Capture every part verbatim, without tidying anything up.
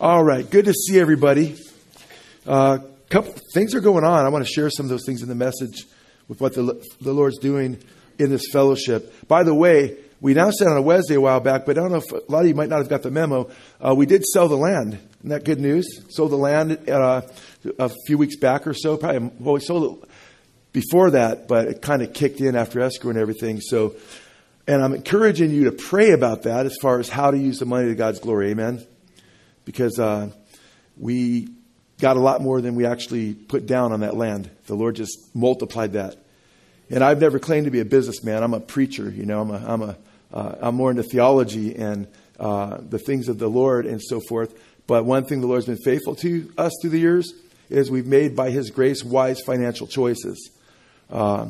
All right. Good to see everybody. Uh, couple things are going on. I want to share some of those things in the message with what the, the Lord's doing in this fellowship. By the way, we announced that on a Wednesday a while back, but I don't know if a lot of you might not have got the memo. Uh, we did sell the land. Isn't that good news? Sold the land uh, a few weeks back or so. Probably, well, we sold it before that, but it kind of kicked in after escrow and everything. So, and I'm encouraging you to pray about that as far as how to use the money to God's glory. Amen. Because uh, we got a lot more than we actually put down on that land. The Lord just multiplied that. And I've never claimed to be a businessman. I'm a preacher. You know, I'm a, I'm a, uh, I'm more into theology and uh, the things of the Lord and so forth. But one thing the Lord's been faithful to us through the years is we've made by His grace wise financial choices. Uh,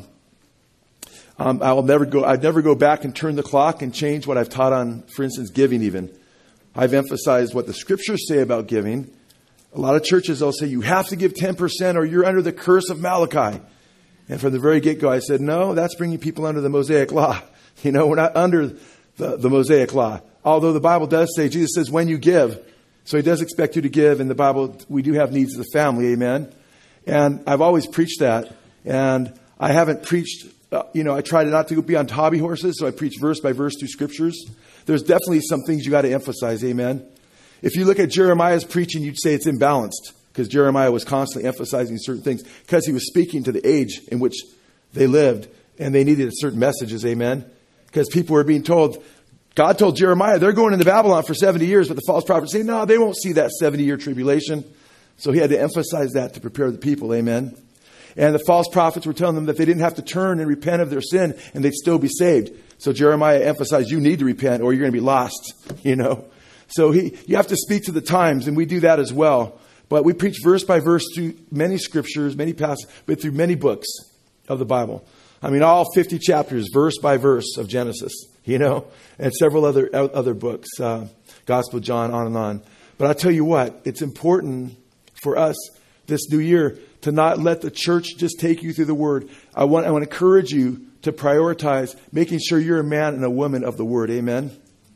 um, I'll never go. I'd never go back and turn the clock and change what I've taught on, for instance, giving. Even I've emphasized what the Scriptures say about giving. A lot of churches, they'll say you have to give ten percent or you're under the curse of Malachi. And from the very get-go, I said, no, that's bringing people under the Mosaic Law. You know, we're not under the, the Mosaic Law. Although the Bible does say, Jesus says, when you give. So He does expect you to give. In the Bible, we do have needs of the family. Amen. And I've always preached that. And I haven't preached, uh, you know, I try not to be on hobby horses. So I preach verse by verse through Scriptures. There's definitely some things you got to emphasize. Amen. If you look at Jeremiah's preaching, you'd say it's imbalanced. Because Jeremiah was constantly emphasizing certain things. Because he was speaking to the age in which they lived. And they needed certain messages. Amen. Because people were being told, God told Jeremiah, they're going into Babylon for seventy years. But the false prophets say, no, they won't see that seventy-year tribulation. So he had to emphasize that to prepare the people. Amen. And the false prophets were telling them that they didn't have to turn and repent of their sin. And they'd still be saved. So Jeremiah emphasized, you need to repent or you're going to be lost. You know. So he, you have to speak to the times. And we do that as well. But we preach verse by verse through many scriptures, many passages, but through many books of the Bible. I mean, all fifty chapters, verse by verse of Genesis, you know, and several other other books, uh, Gospel of John, on and on. But I tell you what, it's important for us this new year to not let the church just take you through the Word. I want, I want to encourage you to prioritize making sure you're a man and a woman of the Word. Amen.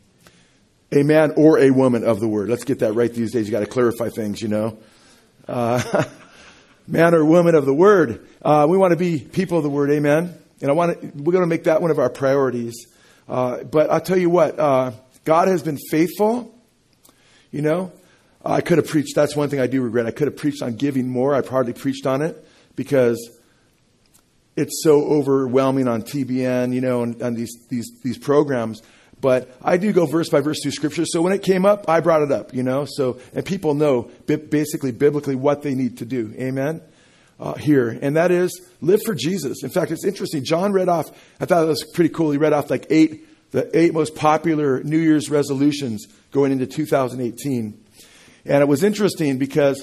A man or a woman of the Word. Let's get that right these days. You got to clarify things, you know. Uh, man or woman of the Word. Uh, we want to be people of the Word. Amen. And I want to, we're going to make that one of our priorities. Uh, but I'll tell you what, uh, God has been faithful. You know, I could have preached. That's one thing I do regret. I could have preached on giving more. I hardly preached on it because it's so overwhelming on T B N, you know, and, and these, these, these programs. But I do go verse by verse through Scripture. So when it came up, I brought it up, you know. So, and people know basically biblically what they need to do. Amen. Uh, here. And that is live for Jesus. In fact, it's interesting. John read off, I thought it was pretty cool. He read off like eight, the eight most popular New Year's resolutions going into two thousand eighteen. And it was interesting because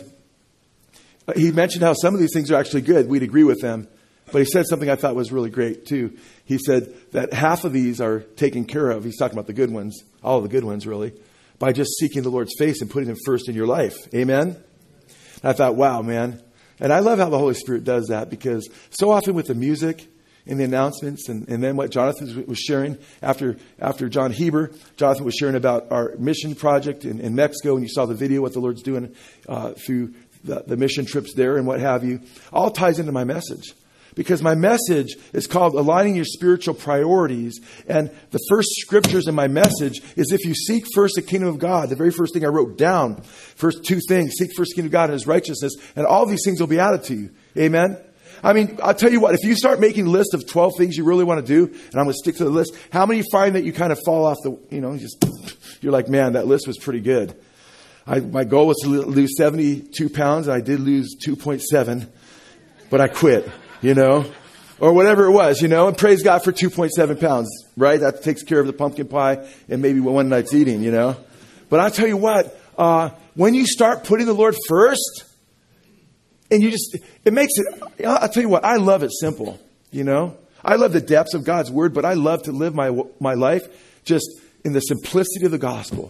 he mentioned how some of these things are actually good. We'd agree with them. But he said something I thought was really great, too. He said that half of these are taken care of. He's talking about the good ones, all of the good ones, really, by just seeking the Lord's face and putting Him first in your life. Amen? And I thought, wow, man. And I love how the Holy Spirit does that because so often with the music and the announcements and, and then what Jonathan was sharing after after John Heber, Jonathan was sharing about our mission project in, in Mexico, and you saw the video, what the Lord's doing uh, through the, the mission trips there and what have you, all ties into my message. Because my message is called Aligning Your Spiritual Priorities. And the first scriptures in my message is if you seek first the kingdom of God, the very first thing I wrote down, first two things, seek first the kingdom of God and His righteousness, and all these things will be added to you. Amen? I mean, I'll tell you what, if you start making a list of twelve things you really want to do, and I'm going to stick to the list, how many find that you kind of fall off the, you know, just, you're like, man, that list was pretty good. I, my goal was to lose seventy-two pounds, and I did lose two point seven, but I quit. You know, or whatever it was, you know, and praise God for two point seven pounds, right? That takes care of the pumpkin pie and maybe one night's eating, you know. But I'll tell you what, uh, when you start putting the Lord first and you just, it makes it, I'll tell you what, I love it simple, you know. I love the depths of God's Word, but I love to live my my life just in the simplicity of the gospel.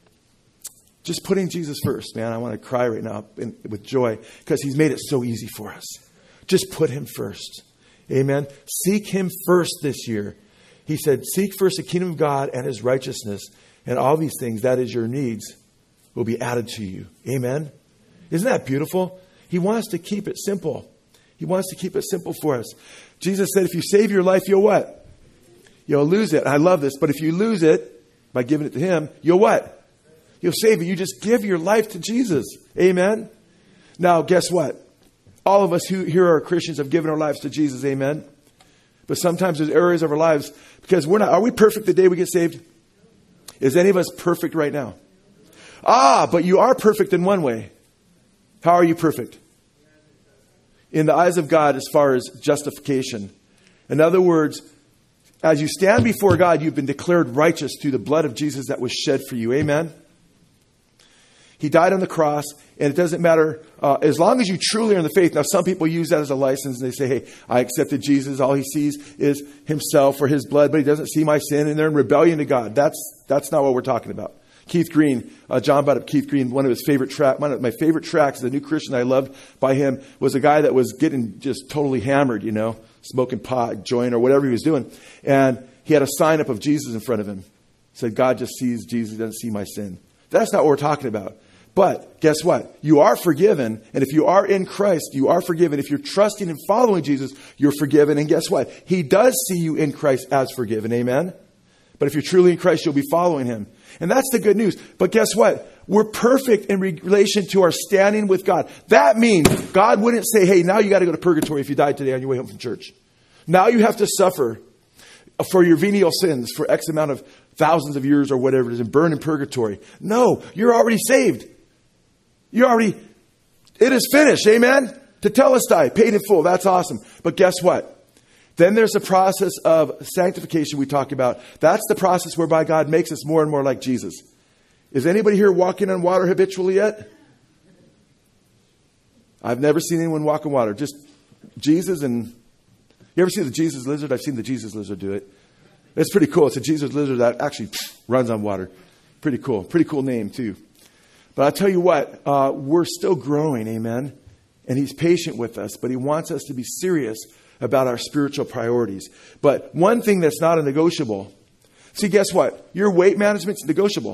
Just putting Jesus first, man. I want to cry right now in, with joy because He's made it so easy for us. Just put Him first. Amen. Seek Him first this year. He said, seek first the kingdom of God and His righteousness and all these things. That is your needs. will be added to you. Amen. Isn't that beautiful? He wants to keep it simple. He wants to keep it simple for us. Jesus said, if you save your life, you'll what? You'll lose it. I love this. But if you lose it by giving it to him, you'll what? You'll save it. You just give your life to Jesus. Amen. Now, guess what? All of us who here are Christians have given our lives to Jesus. Amen. But sometimes there's areas of our lives because we're not. Are we perfect the day we get saved? Is any of us perfect right now? Ah, but you are perfect in one way. How are you perfect? In the eyes of God as far as justification. In other words, as you stand before God, you've been declared righteous through the blood of Jesus that was shed for you. Amen? He died on the cross, and it doesn't matter, uh, as long as you truly are in the faith. Now, some people use that as a license, and they say, hey, I accepted Jesus. All he sees is himself or his blood, but he doesn't see my sin, and they're in rebellion to God. That's that's not what we're talking about. Keith Green, uh, John brought up Keith Green, one of his favorite tracks, one of my favorite tracks as a new Christian I loved by him was a guy that was getting just totally hammered, you know, smoking pot, joint, or whatever he was doing. And he had a sign up of Jesus in front of him. It said, God just sees Jesus, doesn't see my sin. That's not what we're talking about. But guess what? You are forgiven. And if you are in Christ, you are forgiven. If you're trusting and following Jesus, you're forgiven. And guess what? He does see you in Christ as forgiven. Amen? But if you're truly in Christ, you'll be following him. And that's the good news. But guess what? We're perfect in relation to our standing with God. That means God wouldn't say, hey, now you got to go to purgatory if you died today on your way home from church. Now you have to suffer for your venial sins for X amount of thousands of years or whatever it is and burn in purgatory. No, you're already saved. You're already, it is finished. Amen? Tetelestai, paid in full. That's awesome. But guess what? Then there's the process of sanctification we talk about. That's the process whereby God makes us more and more like Jesus. Is anybody here walking on water habitually yet? I've never seen anyone walk on water. Just Jesus and... You ever see the Jesus lizard? I've seen the Jesus lizard do it. It's pretty cool. It's a Jesus lizard that actually runs on water. Pretty cool. Pretty cool name too. But I'll tell you what, uh, we're still growing, amen? And he's patient with us, but he wants us to be serious about our spiritual priorities. But one thing that's not a negotiable, see, guess what? Your weight management's negotiable.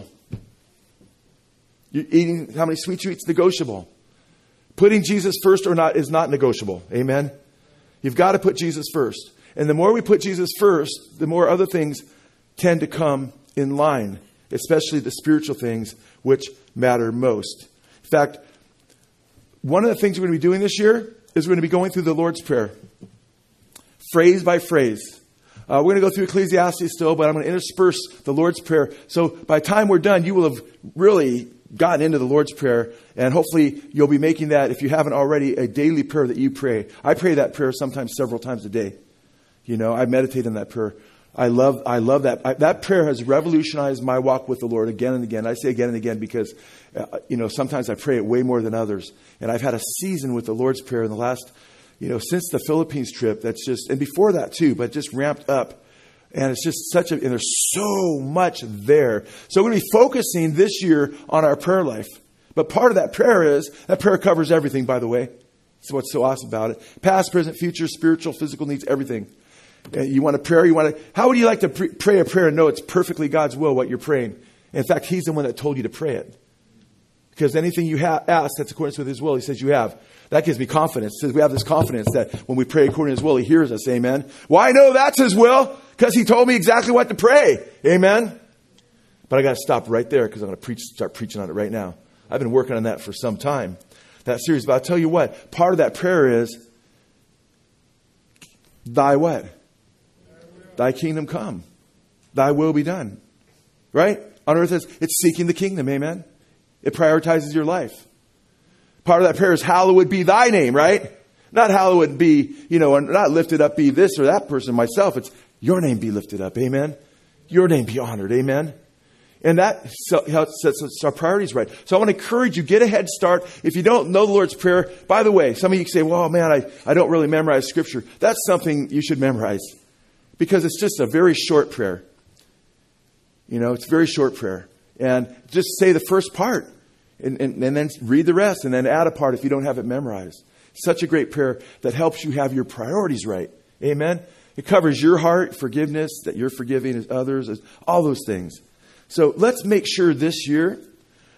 You're eating how many sweets you eat is negotiable. Putting Jesus first or not is not negotiable, amen? You've got to put Jesus first. And the more we put Jesus first, the more other things tend to come in line, especially the spiritual things which matter most. In fact, one of the things we're going to be doing this year is we're going to be going through the Lord's Prayer, phrase by phrase. Uh, we're going to go through Ecclesiastes still, but I'm going to intersperse the Lord's Prayer. So by the time we're done, you will have really gotten into the Lord's Prayer, and hopefully you'll be making that, if you haven't already, a daily prayer that you pray. I pray that prayer sometimes several times a day. You know, I meditate on that prayer. I love I love that. I, that prayer has revolutionized my walk with the Lord again and again. I say again and again because, uh, you know, sometimes I pray it way more than others. And I've had a season with the Lord's Prayer in the last, you know, since the Philippines trip that's just, and before that too, but just ramped up. And it's just such a, and there's so much there. So we're going to be focusing this year on our prayer life. But part of that prayer is, that prayer covers everything, by the way. That's what's so awesome about it. Past, present, future, spiritual, physical needs, everything. You want a prayer, you want to, how would you like to pre- pray a prayer and know it's perfectly God's will what you're praying? In fact, he's the one that told you to pray it. Because anything you ha- ask that's according with his will, he says you have. That gives me confidence. It says we have this confidence that when we pray according to his will, he hears us. Amen. Well, I know that's his will because he told me exactly what to pray. Amen. But I got to stop right there because I'm going to preach, start preaching on it right now. I've been working on that for some time, that series. But I'll tell you what, part of that prayer is, thy what? Thy kingdom come. Thy will be done. Right? On earth, it's seeking the kingdom. Amen. It prioritizes your life. Part of that prayer is hallowed be thy name, right? Not hallowed be, you know, not lifted up be this or that person, myself. It's your name be lifted up. Amen. Your name be honored. Amen. And that sets our priorities right. So I want to encourage you, get a head start. If you don't know the Lord's Prayer, by the way, some of you say, well, man, I, I don't really memorize Scripture. That's something you should memorize. Because it's just a very short prayer. You know, it's a very short prayer. And just say the first part. And, and, and then read the rest. And then add a part if you don't have it memorized. Such a great prayer that helps you have your priorities right. Amen? It covers your heart, forgiveness, that you're forgiving as others, all those things. So let's make sure this year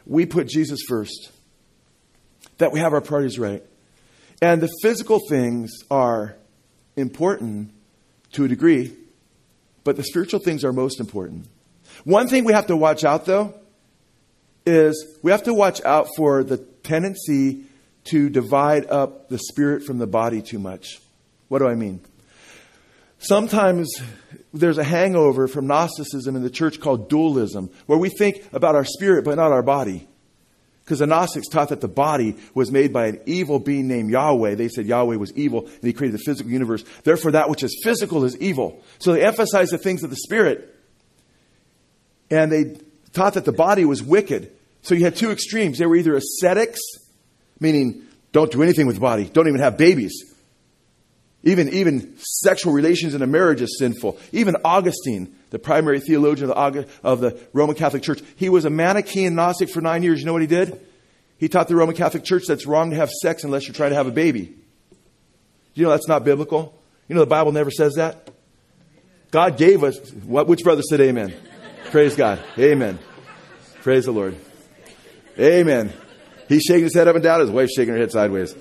we put Jesus first. That we have our priorities right. And the physical things are important to a degree, but the spiritual things are most important. One thing we have to watch out, though, is we have to watch out for the tendency to divide up the spirit from the body too much. What do I mean? Sometimes there's a hangover from Gnosticism in the church called dualism, where we think about our spirit but not our body. Because the Gnostics taught that the body was made by an evil being named Yahweh. They said Yahweh was evil and he created the physical universe. Therefore, that which is physical is evil. So they emphasized the things of the spirit. And they taught that the body was wicked. So you had two extremes. They were either ascetics, meaning don't do anything with the body. Don't even have babies. Even, even sexual relations in a marriage is sinful. Even Augustine, the primary theologian of the, of the Roman Catholic Church, he was a Manichaean Gnostic for nine years. You know what he did? He taught the Roman Catholic Church that it's wrong to have sex unless you're trying to have a baby. You know that's not biblical? You know the Bible never says that? God gave us... What? Which brother said amen? Praise God. Amen. Praise the Lord. Amen. He's shaking his head up and down. His wife's shaking her head sideways.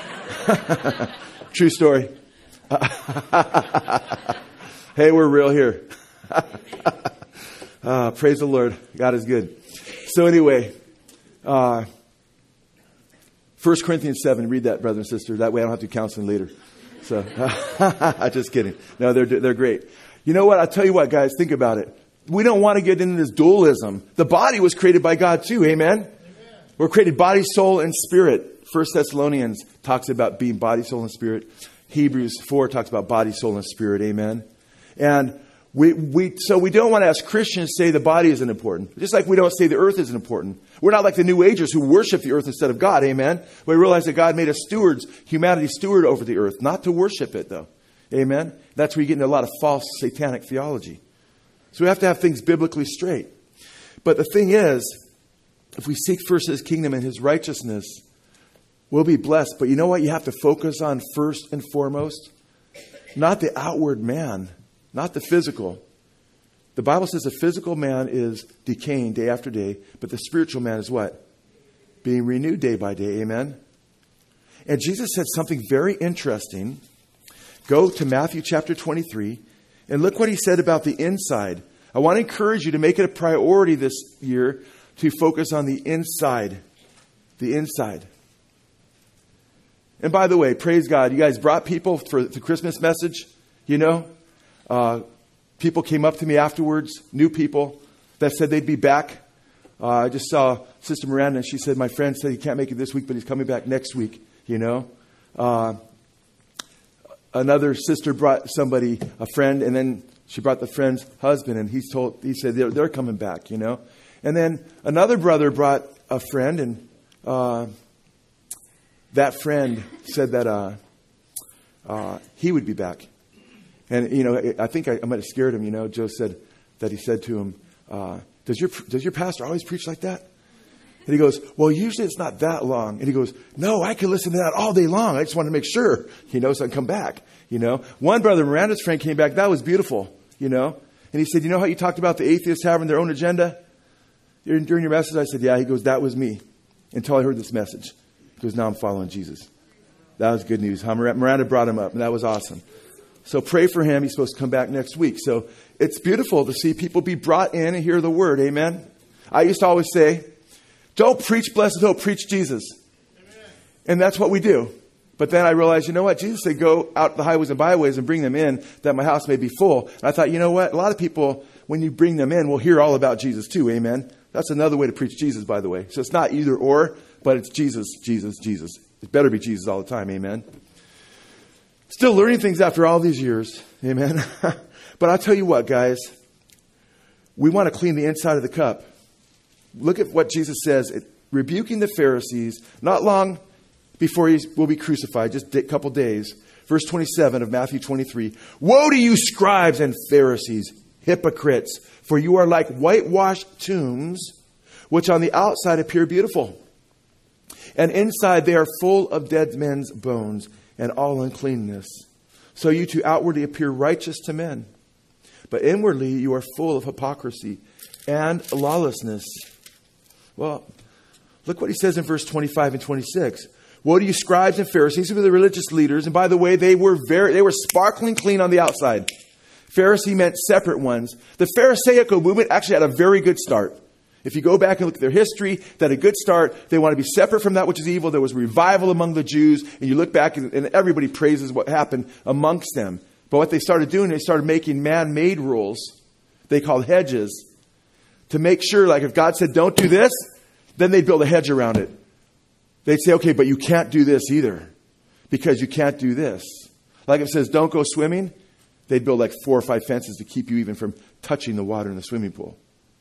True story. Hey, we're real here. uh, praise the Lord. God is good. So anyway, uh, First Corinthians seven, read that, brother and sister. That way I don't have to do counseling later. So, just kidding. No, they're, they're great. You know what? I'll tell you what, guys, think about it. We don't want to get into this dualism. The body was created by God too. Amen? Amen. We're created body, soul, and spirit. First Thessalonians talks about being body, soul, and spirit. Hebrews four talks about body, soul, and spirit. Amen. And we, we, so we don't want to, as Christians, say the body isn't important. Just like we don't say the earth isn't important. We're not like the New Agers who worship the earth instead of God. Amen. We realize that God made us stewards, humanity steward over the earth, not to worship it though. Amen. That's where you get into a lot of false satanic theology. So we have to have things biblically straight. But the thing is, if we seek first his kingdom and his righteousness, we'll be blessed. But you know what you have to focus on first and foremost? Not the outward man, not the physical. The Bible says the physical man is decaying day after day, but the spiritual man is what? Being renewed day by day. Amen? And Jesus said something very interesting. Go to Matthew chapter twenty-three and look what he said about the inside. I want to encourage you to make it a priority this year to focus on the inside. The inside. And by the way, praise God, you guys brought people for the Christmas message, you know. Uh, people came up to me afterwards, new people, that said they'd be back. Uh, I just saw Sister Miranda, and she said, my friend said he can't make it this week, but he's coming back next week, you know. Uh, another sister brought somebody, a friend, and then she brought the friend's husband, and he's told, he said they're, they're coming back, you know. And then another brother brought a friend, and uh, that friend said that uh, uh, he would be back. And, you know, I think I, I might have scared him, you know. Joe said that he said to him, uh, does your does your pastor always preach like that? And he goes, well, usually it's not that long. And he goes, no, I can listen to that all day long. I just want to make sure, you know, so I can come back, you know. One brother, Miranda's friend, came back. That was beautiful, you know. And he said, you know how you talked about the atheists having their own agenda? During, during your message, I said, yeah. He goes, that was me until I heard this message. He goes, now I'm following Jesus. That was good news. Miranda brought him up, and that was awesome. So pray for him. He's supposed to come back next week. So it's beautiful to see people be brought in and hear the word. Amen. I used to always say, don't preach blessed hope, preach Jesus. Amen. And that's what we do. But then I realized, you know what? Jesus said, go out the highways and byways and bring them in that my house may be full. And I thought, you know what? A lot of people, when you bring them in, will hear all about Jesus too. Amen. That's another way to preach Jesus, by the way. So it's not either or, but it's Jesus, Jesus, Jesus. It better be Jesus all the time. Amen. Still learning things after all these years. Amen. But I'll tell you what, guys. We want to clean the inside of the cup. Look at what Jesus says. It, rebuking the Pharisees, not long before he will be crucified, just a couple days. Verse twenty-seven of Matthew twenty-three. Woe to you, scribes and Pharisees, hypocrites, for you are like whitewashed tombs, which on the outside appear beautiful, and inside they are full of dead men's bones and all uncleanness. So you too outwardly appear righteous to men, but inwardly you are full of hypocrisy and lawlessness. Well, Look what he says in verse twenty-five and twenty-six. Woe to you, scribes and Pharisees, who were the religious leaders. And by the way, they were very, they were sparkling clean on the outside. Pharisee meant separate ones. The Pharisaical movement actually had a very good start. If you go back and look at their history, they had a good start. They want to be separate from that which is evil. There was revival among the Jews. And you look back and, and everybody praises what happened amongst them. But what they started doing, they started making man-made rules. They called hedges. To make sure, like if God said, don't do this, then they'd build a hedge around it. They'd say, okay, but you can't do this either. Because you can't do this. Like if it says, don't go swimming, they'd build like four or five fences to keep you even from touching the water in the swimming pool.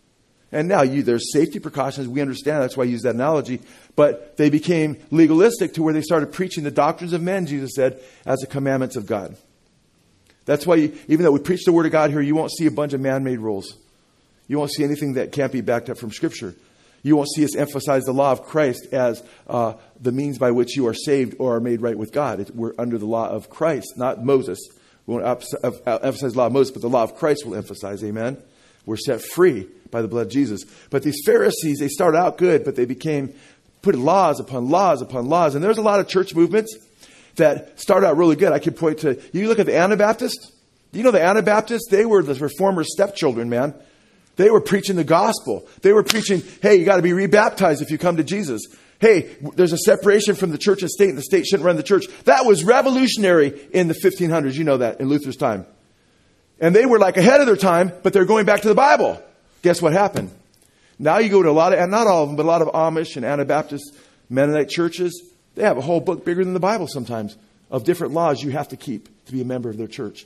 And now you, there's safety precautions. We understand. That's why I use that analogy. But they became legalistic to where they started preaching the doctrines of men, Jesus said, as the commandments of God. That's why, you, even though we preach the Word of God here, you won't see a bunch of man-made rules. You won't see anything that can't be backed up from Scripture. You won't see us emphasize the law of Christ as uh, the means by which you are saved or are made right with God. It, we're under the law of Christ, not Moses. We won't emphasize the law of Moses, but the law of Christ will emphasize. Amen? We're set free by the blood of Jesus. But these Pharisees, they started out good, but they became, put laws upon laws upon laws. And there's a lot of church movements that start out really good. I could point to, you look at the Anabaptists. You know the Anabaptists, they were the reformers' stepchildren, man. They were preaching the gospel. They were preaching, hey, you got to be rebaptized if you come to Jesus. Hey, there's a separation from the church and state, and the state shouldn't run the church. That was revolutionary in the fifteen hundreds. You know that, in Luther's time. And they were like ahead of their time, but they're going back to the Bible. Guess what happened? Now you go to a lot of, and not all of them, but a lot of Amish and Anabaptist Mennonite churches. They have a whole book bigger than the Bible sometimes of different laws you have to keep to be a member of their church.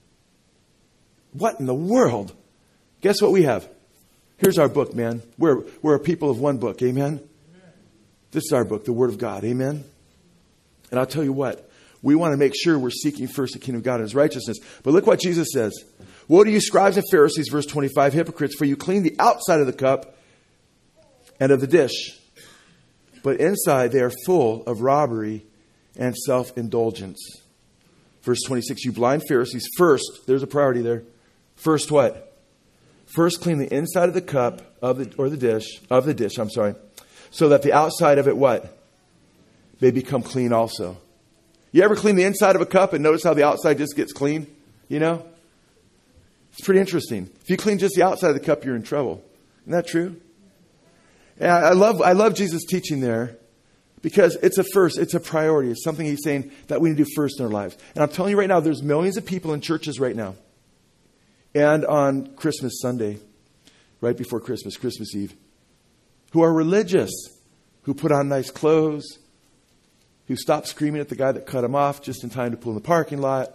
What in the world? Guess what we have? Here's our book, man. We're, we're a people of one book. Amen? Amen? This is our book, the Word of God. Amen? And I'll tell you what. We want to make sure we're seeking first the kingdom of God and His righteousness. But look what Jesus says. Woe to you, scribes and Pharisees, verse twenty-five, hypocrites, for you clean the outside of the cup and of the dish. But inside they are full of robbery and self-indulgence. Verse twenty-six, you blind Pharisees, first, there's a priority there. First what? First clean the inside of the cup of the or the dish, of the dish, I'm sorry, so that the outside of it what? May become clean also. You ever clean the inside of a cup and notice how the outside just gets clean? You know? It's pretty interesting. If you clean just the outside of the cup, you're in trouble. Isn't that true? And I love I love Jesus' teaching there because it's a first, it's a priority. It's something He's saying that we need to do first in our lives. And I'm telling you right now, there's millions of people in churches right now. And on Christmas Sunday, right before Christmas, Christmas Eve, who are religious, who put on nice clothes, who stopped screaming at the guy that cut him off just in time to pull in the parking lot,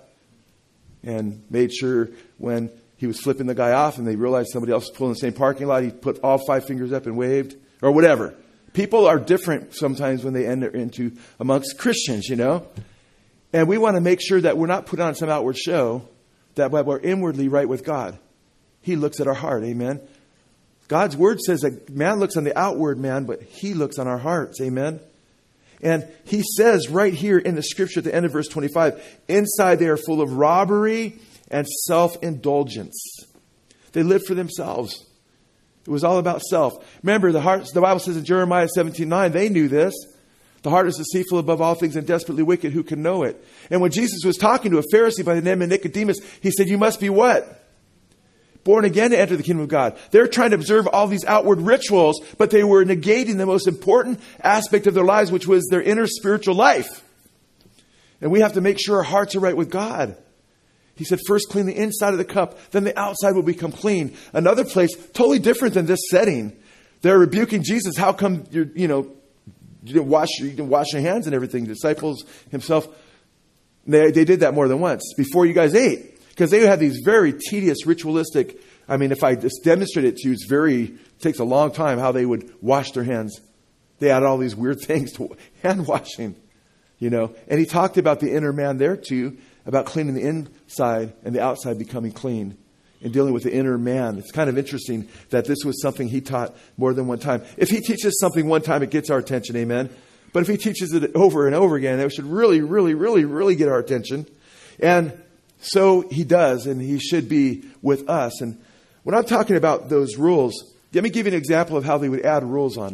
and made sure when he was flipping the guy off and they realized somebody else was pulling the same parking lot, he put all five fingers up and waved, or whatever. People are different sometimes when they enter into amongst Christians, you know. And we want to make sure that we're not putting on some outward show, that we're inwardly right with God. He looks at our heart, amen. God's word says that man looks on the outward man, but He looks on our hearts, amen. And He says right here in the scripture at the end of verse twenty-five, inside they are full of robbery and self-indulgence. They live for themselves. It was all about self. Remember, the heart, the Bible says in Jeremiah seventeen nine, they knew this. The heart is deceitful above all things and desperately wicked. Who can know it? And when Jesus was talking to a Pharisee by the name of Nicodemus, He said, you must be what? Born again to enter the kingdom of God. They're trying to observe all these outward rituals, but they were negating the most important aspect of their lives, which was their inner spiritual life. And we have to make sure our hearts are right with God. He said, first clean the inside of the cup, then the outside will become clean. Another place, totally different than this setting. They're rebuking Jesus. How come you're, you know, you didn't wash, you didn't wash your hands and everything? The disciples Himself, they, they did that more than once before you guys ate. Because they had these very tedious, ritualistic, I mean, if I just demonstrate it to you, it's very, it takes a long time how they would wash their hands. They had all these weird things to hand washing, you know. And He talked about the inner man there too, about cleaning the inside and the outside becoming clean and dealing with the inner man. It's kind of interesting that this was something He taught more than one time. If He teaches something one time, it gets our attention, amen. But if He teaches it over and over again, it should really, really, really, really get our attention. And so He does, and He should be with us. And when I'm talking about those rules, let me give you an example of how they would add rules on.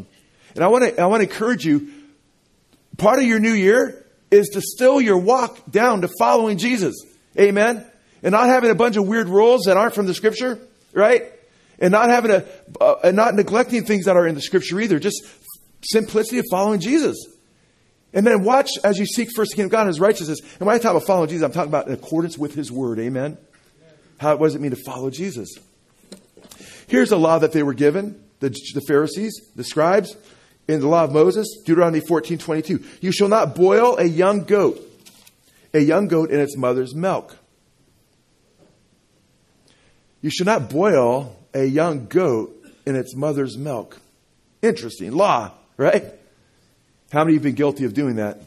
And I want to I want to encourage you, part of your new year is to still your walk down to following Jesus. Amen? And not having a bunch of weird rules that aren't from the Scripture, right? And not having a, uh, and not neglecting things that are in the Scripture either. Just simplicity of following Jesus. And then watch as you seek first the kingdom of God and His righteousness. And when I talk about following Jesus, I'm talking about in accordance with His Word. Amen? How, what does it mean to follow Jesus? Here's a law that they were given, the, the Pharisees, the scribes, in the law of Moses, Deuteronomy fourteen twenty-two. You shall not boil a young goat, a young goat in its mother's milk. You should not boil a young goat in its mother's milk. Interesting law, right? How many of you have been guilty of doing that?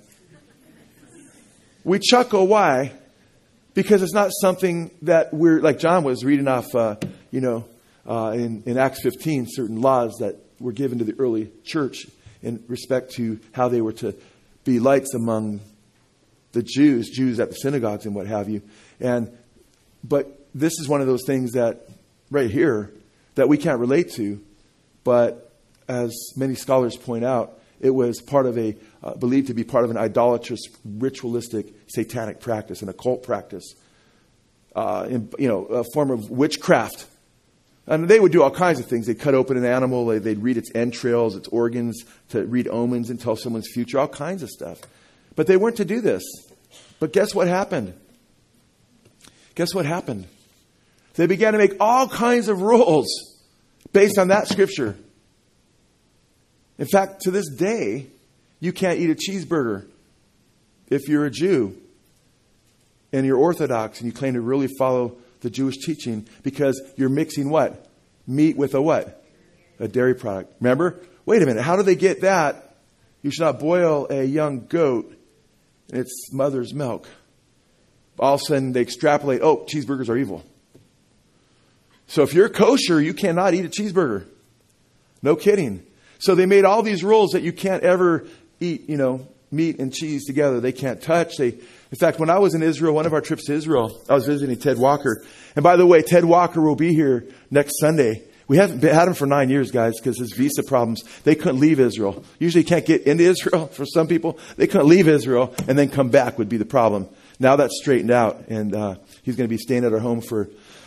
We chuckle. Why? Because it's not something that we're, like John was reading off, uh, you know, uh, in, in Acts fifteen, certain laws that were given to the early church in respect to how they were to be lights among the Jews, Jews at the synagogues and what have you. And, but this is one of those things that right here that we can't relate to, but as many scholars point out, it was part of a, uh, believed to be part of an idolatrous, ritualistic, satanic practice, an occult practice, uh, in, you know, a form of witchcraft. And they would do all kinds of things. They'd cut open an animal, they'd read its entrails, its organs, to read omens and tell someone's future, all kinds of stuff. But they weren't to do this. But guess what happened? Guess what happened? They began to make all kinds of rules based on that scripture. In fact, to this day, you can't eat a cheeseburger if you're a Jew and you're Orthodox and you claim to really follow the Jewish teaching, because you're mixing what? Meat with a what? A dairy product. Remember? Wait a minute. How do they get that? You should not boil a young goat in its mother's milk. All of a sudden they extrapolate, oh, cheeseburgers are evil. So if you're kosher, you cannot eat a cheeseburger. No kidding. So they made all these rules that you can't ever eat, you know, meat and cheese together. They can't touch. They, in fact, when I was in Israel, one of our trips to Israel, I was visiting Ted Walker. And by the way, Ted Walker will be here next Sunday. We haven't been, had him for nine years, guys, because his visa problems. They couldn't leave Israel. Usually you can't get into Israel for some people. They couldn't leave Israel and then come back would be the problem. Now that's straightened out. And uh, he's going to be staying at our home for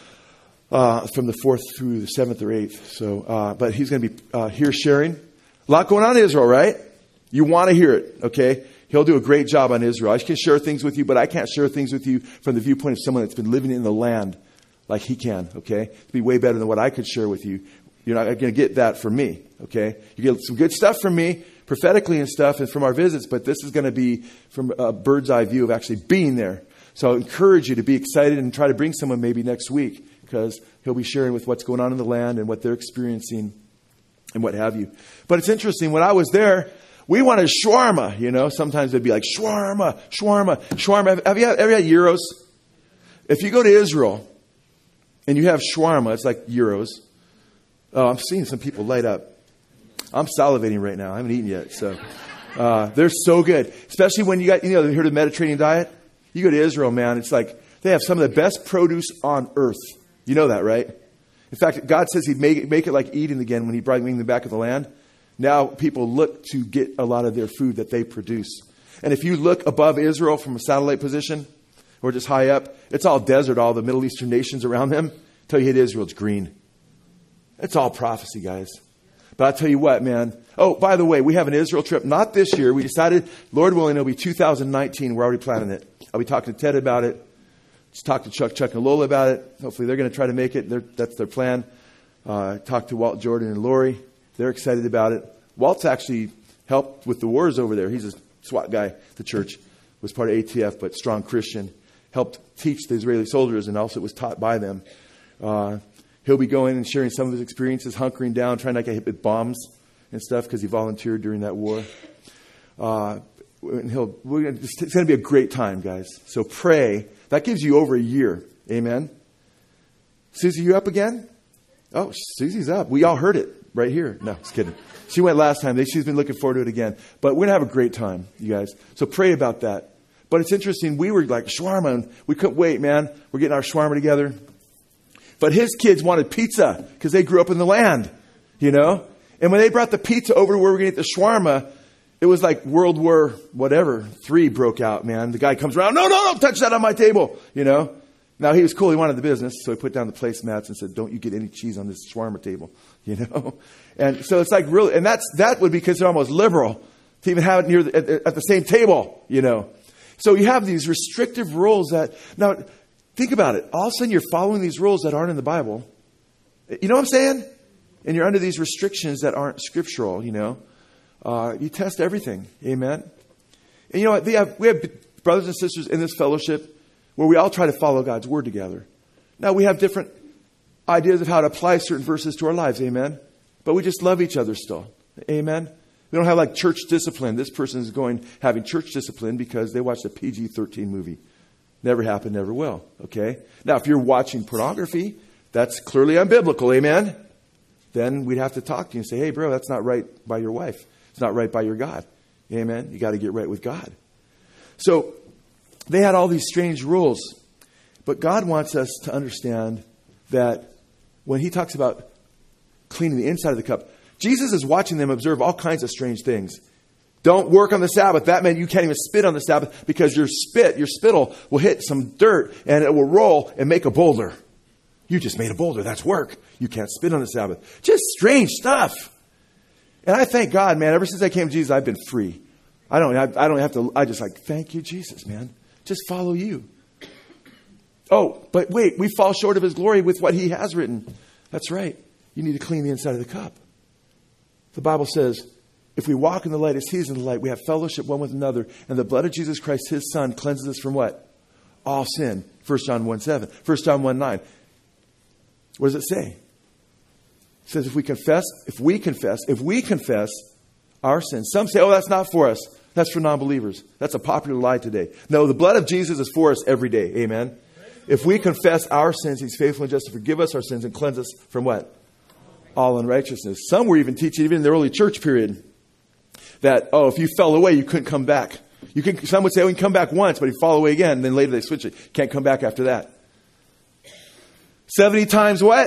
uh, from the fourth through the seventh or eighth. So, uh, but he's going to be uh, here sharing. A lot going on in Israel, right? You want to hear it, okay? He'll do a great job on Israel. I can share things with you, but I can't share things with you from the viewpoint of someone that's been living in the land like he can, okay? It'd be way better than what I could share with you. You're not going to get that from me, okay? You get some good stuff from me, prophetically and stuff, and from our visits, but this is going to be from a bird's eye view of actually being there. So I encourage you to be excited and try to bring someone maybe next week, because he'll be sharing with what's going on in the land and what they're experiencing and what have you. But it's interesting, when I was there, we wanted shawarma, you know. Sometimes they'd be like, shawarma, shawarma, shawarma. Have you had, ever had gyros? If you go to Israel and you have shawarma, it's like gyros. Oh, I'm seeing some people light up. I'm salivating right now. I haven't eaten yet. So uh, they're so good. Especially when you got, you know, you heard of the Mediterranean diet? You go to Israel, man, it's like they have some of the best produce on earth. You know that, right? In fact, God says He'd make it, make it like Eden again when He brought them back of the land. Now people look to get a lot of their food that they produce. And if you look above Israel from a satellite position or just high up, it's all desert, all the Middle Eastern nations around them. Until you hit Israel, it's green. It's all prophecy, guys. But I'll tell you what, man. Oh, by the way, we have an Israel trip. Not this year. We decided, Lord willing, it'll be two thousand nineteen. We're already planning it. I'll be talking to Ted about it. Just talk to Chuck, Chuck, and Lola about it. Hopefully they're going to try to make it. They're, that's their plan. Uh, talk to Walt, Jordan, and Lori. They're excited about it. Walt's actually helped with the wars over there. He's a SWAT guy. The church was part of A T F, but strong Christian. Helped teach the Israeli soldiers and also was taught by them. Uh, he'll be going and sharing some of his experiences, hunkering down, trying not to get hit with bombs and stuff because he volunteered during that war. Uh, and he'll, we're gonna, it's going to be a great time, guys. So pray. That gives you over a year. Amen. Susie, you up again? Oh, Susie's up. We all heard it right here. No, just kidding. She went last time. She's been looking forward to it again. But we're going to have a great time, you guys. So pray about that. But it's interesting. We were like, shawarma. And we couldn't wait, man. We're getting our shawarma together. But his kids wanted pizza because they grew up in the land, you know. And when they brought the pizza over to where we're going to get the shawarma, it was like World War whatever, three broke out, man. The guy comes around, no, no, don't touch that on my table, you know. Now, he was cool. He wanted the business, so he put down the placemats and said, don't you get any cheese on this shawarma table, you know. And so it's like really, and that's that would be considered almost liberal to even have it near the, at, at the same table, you know. So you have these restrictive rules that, now, think about it. All of a sudden, you're following these rules that aren't in the Bible. You know what I'm saying? And you're under these restrictions that aren't scriptural, you know. Uh, you test everything. Amen. And you know what? We have, we have brothers and sisters in this fellowship where we all try to follow God's word together. Now, we have different ideas of how to apply certain verses to our lives. Amen. But we just love each other still. Amen. We don't have like church discipline. This person is going, having church discipline because they watched a P G thirteen movie. Never happened, never will. Okay. Now, if you're watching pornography, that's clearly unbiblical. Amen. Then we'd have to talk to you and say, hey, bro, that's not right by your wife. It's not right by your God. Amen. You got to get right with God. So they had all these strange rules. But God wants us to understand that when he talks about cleaning the inside of the cup, Jesus is watching them observe all kinds of strange things. Don't work on the Sabbath. That meant you can't even spit on the Sabbath because your spit, your spittle will hit some dirt and it will roll and make a boulder. You just made a boulder. That's work. You can't spit on the Sabbath. Just strange stuff. And I thank God, man, ever since I came to Jesus, I've been free. I don't have, I don't have to, I just like, thank you, Jesus, man. Just follow you. Oh, but wait, we fall short of his glory with what he has written. That's right. You need to clean the inside of the cup. The Bible says, if we walk in the light as he is in the light, we have fellowship one with another. And the blood of Jesus Christ, his son, cleanses us from what? All sin. First John one seven. First John one nine. What does it say? It says if we confess, if we confess, if we confess our sins. Some say, oh, that's not for us. That's for non-believers. That's a popular lie today. No, the blood of Jesus is for us every day. Amen. If we confess our sins, he's faithful and just to forgive us our sins and cleanse us from what? All unrighteousness. Some were even teaching, even in the early church period, that, oh, if you fell away, you couldn't come back. You can, some would say, oh, you can come back once, but if you fall away again, then later they switch it. Can't come back after that. seventy times what?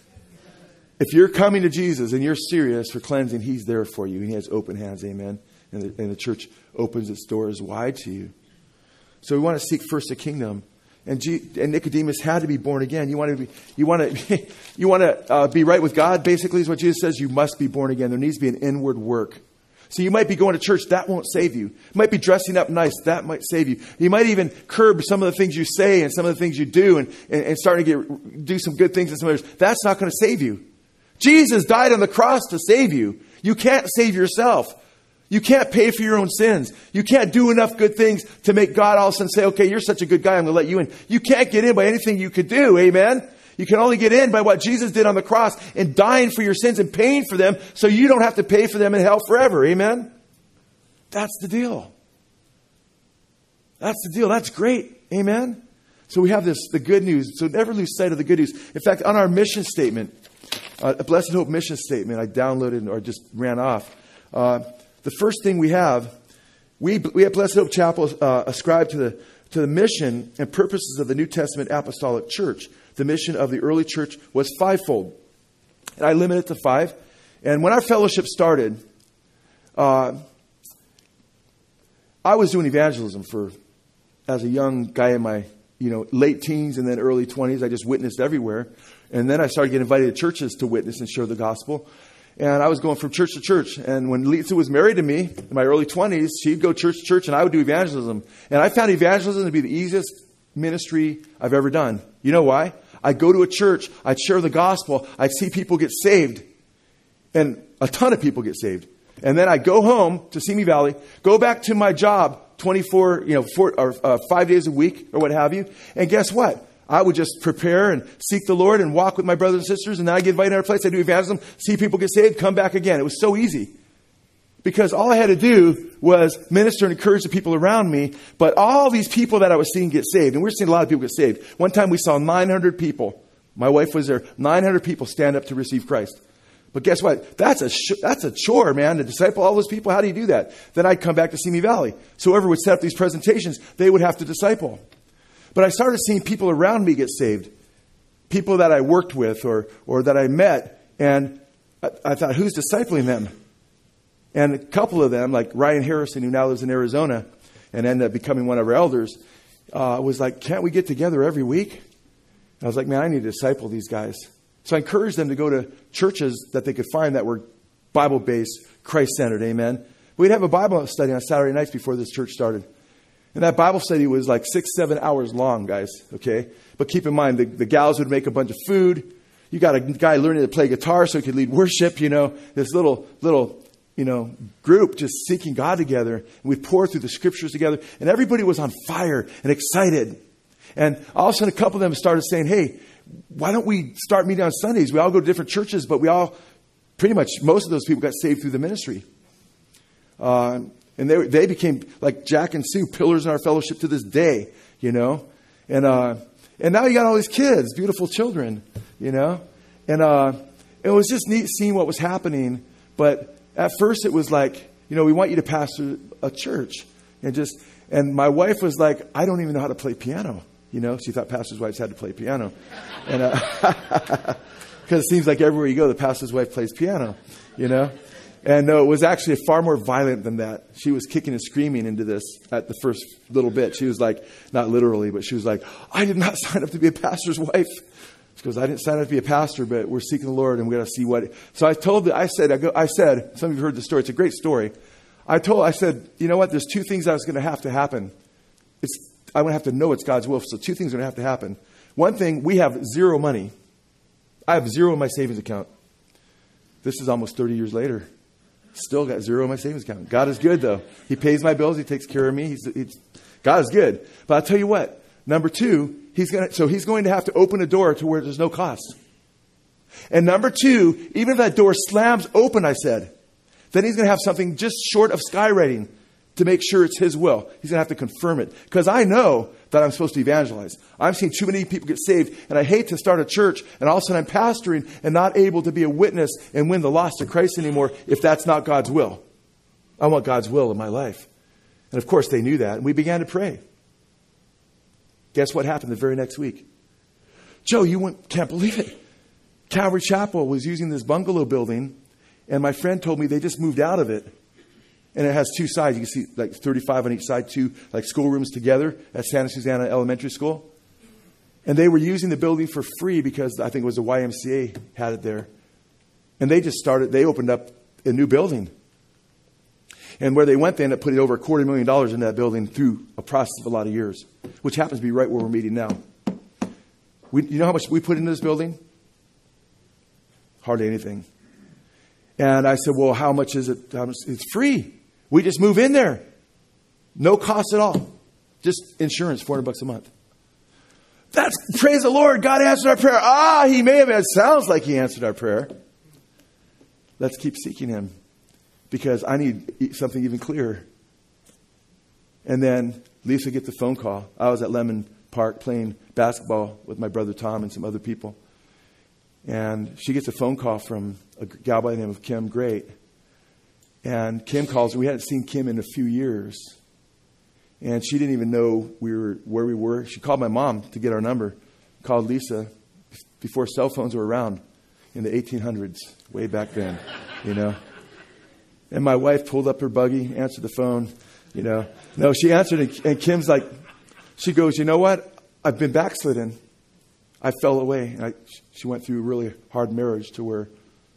If you're coming to Jesus and you're serious for cleansing, he's there for you. He has open hands, amen. And the, and the church opens its doors wide to you. So we want to seek first the kingdom. And, G, and Nicodemus had to be born again. You want to be, you want to, you want to uh, be right with God. Basically, is what Jesus says. You must be born again. There needs to be an inward work. So you might be going to church. That won't save you. You might be dressing up nice. That might save you. You might even curb some of the things you say and some of the things you do, and, and, and starting to get do some good things in some others. That's not going to save you. Jesus died on the cross to save you. You can't save yourself. You can't pay for your own sins. You can't do enough good things to make God all of a sudden say, okay, you're such a good guy, I'm going to let you in. You can't get in by anything you could do, amen? You can only get in by what Jesus did on the cross and dying for your sins and paying for them so you don't have to pay for them in hell forever, amen? That's the deal. That's the deal. That's great, amen? So we have this, the good news. So never lose sight of the good news. In fact, on our mission statement, uh, a Blessed Hope mission statement I downloaded or just ran off, uh, the first thing we have, we we at Blessed Hope Chapel uh, ascribe to the to the mission and purposes of the New Testament Apostolic Church. The mission of the early church was fivefold, and I limit it to five. And when our fellowship started, uh, I was doing evangelism for as a young guy in my you know late teens and then early twenties. I just witnessed everywhere, and then I started getting invited to churches to witness and share the gospel. And I was going from church to church. And when Lisa was married to me in my early twenties, she'd go church to church and I would do evangelism. And I found evangelism to be the easiest ministry I've ever done. You know why? I'd go to a church, I'd share the gospel, I'd see people get saved. And a ton of people get saved. And then I'd go home to Simi Valley, go back to my job twenty-four, you know, four, or uh, five days a week or what have you. And guess what? I would just prepare and seek the Lord and walk with my brothers and sisters. And then I get invited to our place. I do evangelism, see people get saved, come back again. It was so easy. Because all I had to do was minister and encourage the people around me. But all these people that I was seeing get saved. And we we're seeing a lot of people get saved. One time we saw nine hundred people. My wife was there. nine hundred people stand up to receive Christ. But guess what? That's a sh- that's a chore, man, to disciple all those people. How do you do that? Then I'd come back to Simi Valley. So whoever would set up these presentations, they would have to disciple. But I started seeing people around me get saved. People that I worked with or or that I met. And I, I thought, who's discipling them? And a couple of them, like Ryan Harrison, who now lives in Arizona and ended up becoming one of our elders, uh, was like, can't we get together every week? And I was like, man, I need to disciple these guys. So I encouraged them to go to churches that they could find that were Bible-based, Christ-centered, amen. We'd have a Bible study on Saturday nights before this church started. And that Bible study was like six, seven hours long, guys, okay? But keep in mind, the, the gals would make a bunch of food. You got a guy learning to play guitar so he could lead worship, you know, this little, little, you know, group just seeking God together. And we'd pour through the scriptures together. And everybody was on fire and excited. And all of a sudden, a couple of them started saying, hey, why don't we start meeting on Sundays? We all go to different churches, but we all, pretty much, most of those people got saved through the ministry. Uh, and they they became, like Jack and Sue, pillars in our fellowship to this day, you know. And uh, and now you got all these kids, beautiful children, you know. And uh, it was just neat seeing what was happening. But at first it was like, you know, we want you to pastor a church. And just and my wife was like, I don't even know how to play piano. You know, she thought pastors' wives had to play piano. And uh, because it seems like everywhere you go, the pastor's wife plays piano, you know. And no, it was actually far more violent than that. She was kicking and screaming into this at the first little bit. She was like, not literally, but she was like, I did not sign up to be a pastor's wife. She goes, I didn't sign up to be a pastor, but we're seeking the Lord and we're going to see what. So I told her, I said, I, go, I said, some of you heard the story. It's a great story. I told, I said, you know what? There's two things that's going to have to happen. It's, I'm going to have to know it's God's will. So two things are going to have to happen. One thing, we have zero money. I have zero in my savings account. This is almost thirty years later. Still got zero in my savings account. God is good, though. He pays my bills. He takes care of me. He's, he's, God is good. But I'll tell you what. Number two, he's going to, so he's going to have to open a door to where there's no cost. And number two, even if that door slams open, I said, then he's going to have something just short of skywriting to make sure it's his will. He's going to have to confirm it. Because I know that I'm supposed to evangelize. I've seen too many people get saved, and I hate to start a church, and all of a sudden I'm pastoring and not able to be a witness and win the lost to Christ anymore if that's not God's will. I want God's will in my life. And of course they knew that, and we began to pray. Guess what happened the very next week? Joe, you went, can't believe it. Calvary Chapel was using this bungalow building, and my friend told me they just moved out of it. And it has two sides. You can see like thirty-five on each side, two like schoolrooms together at Santa Susana Elementary School. And they were using the building for free because I think it was the Y M C A had it there. And they just started, they opened up a new building. And where they went, they ended up putting over a quarter million dollars into that building through a process of a lot of years, which happens to be right where we're meeting now. We, you know how much we put into this building? Hardly anything. And I said, well, how much is it? How much? It's free. We just move in there. No cost at all. Just insurance, four hundred bucks a month. That's, praise the Lord, God answered our prayer. Ah, he may have. It sounds like he answered our prayer. Let's keep seeking him because I need something even clearer. And then Lisa gets the phone call. I was at Lemon Park playing basketball with my brother Tom and some other people. And she gets a phone call from a gal by the name of Kim Great. And Kim calls her. We hadn't seen Kim in a few years. And she didn't even know we were where we were. She called my mom to get our number. Called Lisa before cell phones were around in the eighteen hundreds, way back then, you know. And my wife pulled up her buggy, answered the phone, you know. No, she answered, and, and Kim's like, she goes, you know what? I've been backslidden. I fell away. I, she went through a really hard marriage to where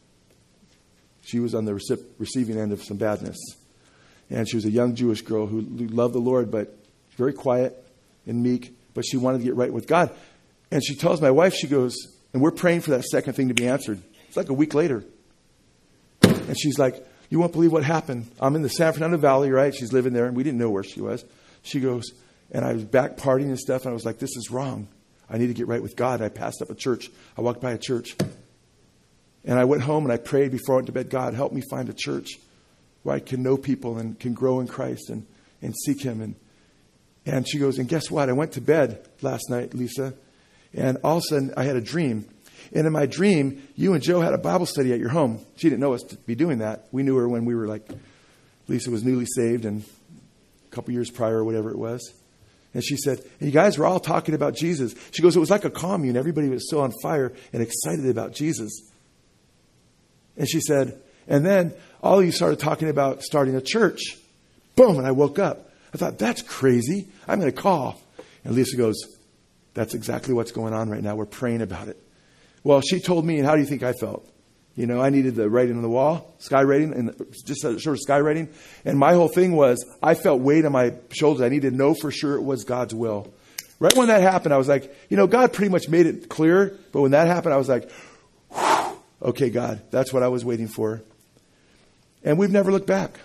she was on the recip- receiving end of some badness. And she was a young Jewish girl who loved the Lord, but very quiet and meek, but she wanted to get right with God. And she tells my wife, she goes, and we're praying for that second thing to be answered. It's like a week later. And she's like, you won't believe what happened. I'm in the San Fernando Valley, right? She's living there, and we didn't know where she was. She goes, and I was back partying and stuff, and I was like, this is wrong. I need to get right with God. I passed up a church. I walked by a church. And I went home and I prayed before I went to bed, God, help me find a church where I can know people and can grow in Christ and, and seek him. And, and she goes, and guess what? I went to bed last night, Lisa, and all of a sudden I had a dream. And in my dream, you and Joe had a Bible study at your home. She didn't know us to be doing that. We knew her when we were like, Lisa was newly saved and a couple years prior or whatever it was. And she said, and you guys were all talking about Jesus. She goes, it was like a commune. Everybody was so on fire and excited about Jesus. And she said, and then all of you started talking about starting a church. Boom, and I woke up. I thought, that's crazy. I'm going to call. And Lisa goes, that's exactly what's going on right now. We're praying about it. Well, she told me, and how do you think I felt? You know, I needed the writing on the wall, sky rating, and just a sort of sky rating. And my whole thing was, I felt weight on my shoulders. I needed to know for sure it was God's will. Right when that happened, I was like, you know, God pretty much made it clear. But when that happened, I was like, whew, okay, God, that's what I was waiting for. And we've never looked back.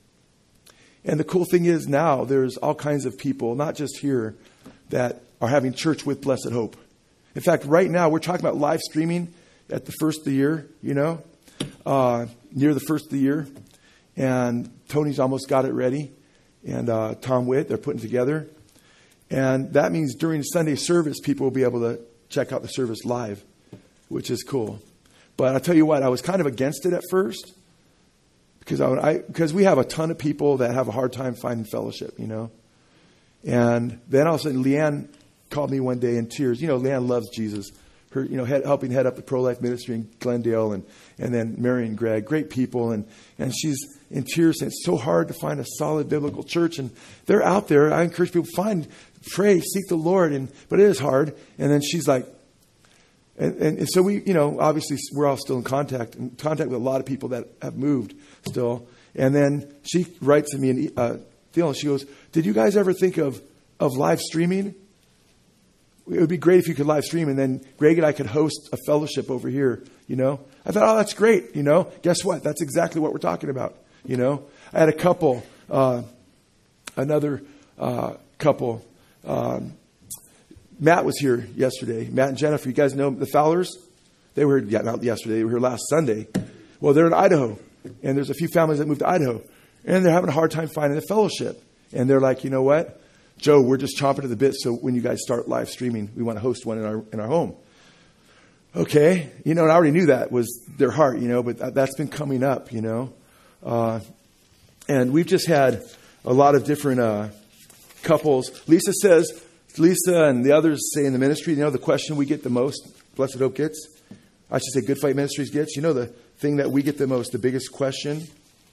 And the cool thing is now there's all kinds of people, not just here, that are having church with Blessed Hope. In fact, right now we're talking about live streaming at the first of the year, you know, uh, near the first of the year. And Tony's almost got it ready. And uh, Tom Witt, they're putting together. And that means during Sunday service, people will be able to check out the service live, which is cool. But I'll tell you what, I was kind of against it at first. Because I, I, because we have a ton of people that have a hard time finding fellowship, you know. And then all of a sudden, Leanne called me one day in tears. You know, Leanne loves Jesus. Her, you know, head, helping head up the pro-life ministry in Glendale, and, and then Mary and Greg, great people. And, and she's in tears, saying it's so hard to find a solid biblical church. And they're out there. I encourage people, find, pray, seek the Lord. And but it is hard. And then she's like, and, and, and so we, you know, obviously we're all still in contact, in contact with a lot of people that have moved still. And then she writes to me and uh, Dylan, she goes, did you guys ever think of, of live streaming? It would be great if you could live stream, and then Greg and I could host a fellowship over here, you know. I thought, oh, that's great, you know. Guess what? That's exactly what we're talking about, you know. I had a couple, uh, another uh, couple. Um, Matt was here yesterday. Matt and Jennifer, you guys know the Fowlers? They were here, yeah, not yesterday. They were here last Sunday. Well, they're in Idaho, and there's a few families that moved to Idaho, and they're having a hard time finding a fellowship. And they're like, you know what? Joe, we're just chomping at the bit. So when you guys start live streaming, we want to host one in our in our home. Okay, you know, and I already knew that was their heart, you know, but that, that's been coming up, you know, uh, and we've just had a lot of different uh, couples. Lisa says, Lisa and the others say in the ministry, you know, the question we get the most, Blessed Hope gets, I should say Good Fight Ministries gets, you know, the thing that we get the most, the biggest question,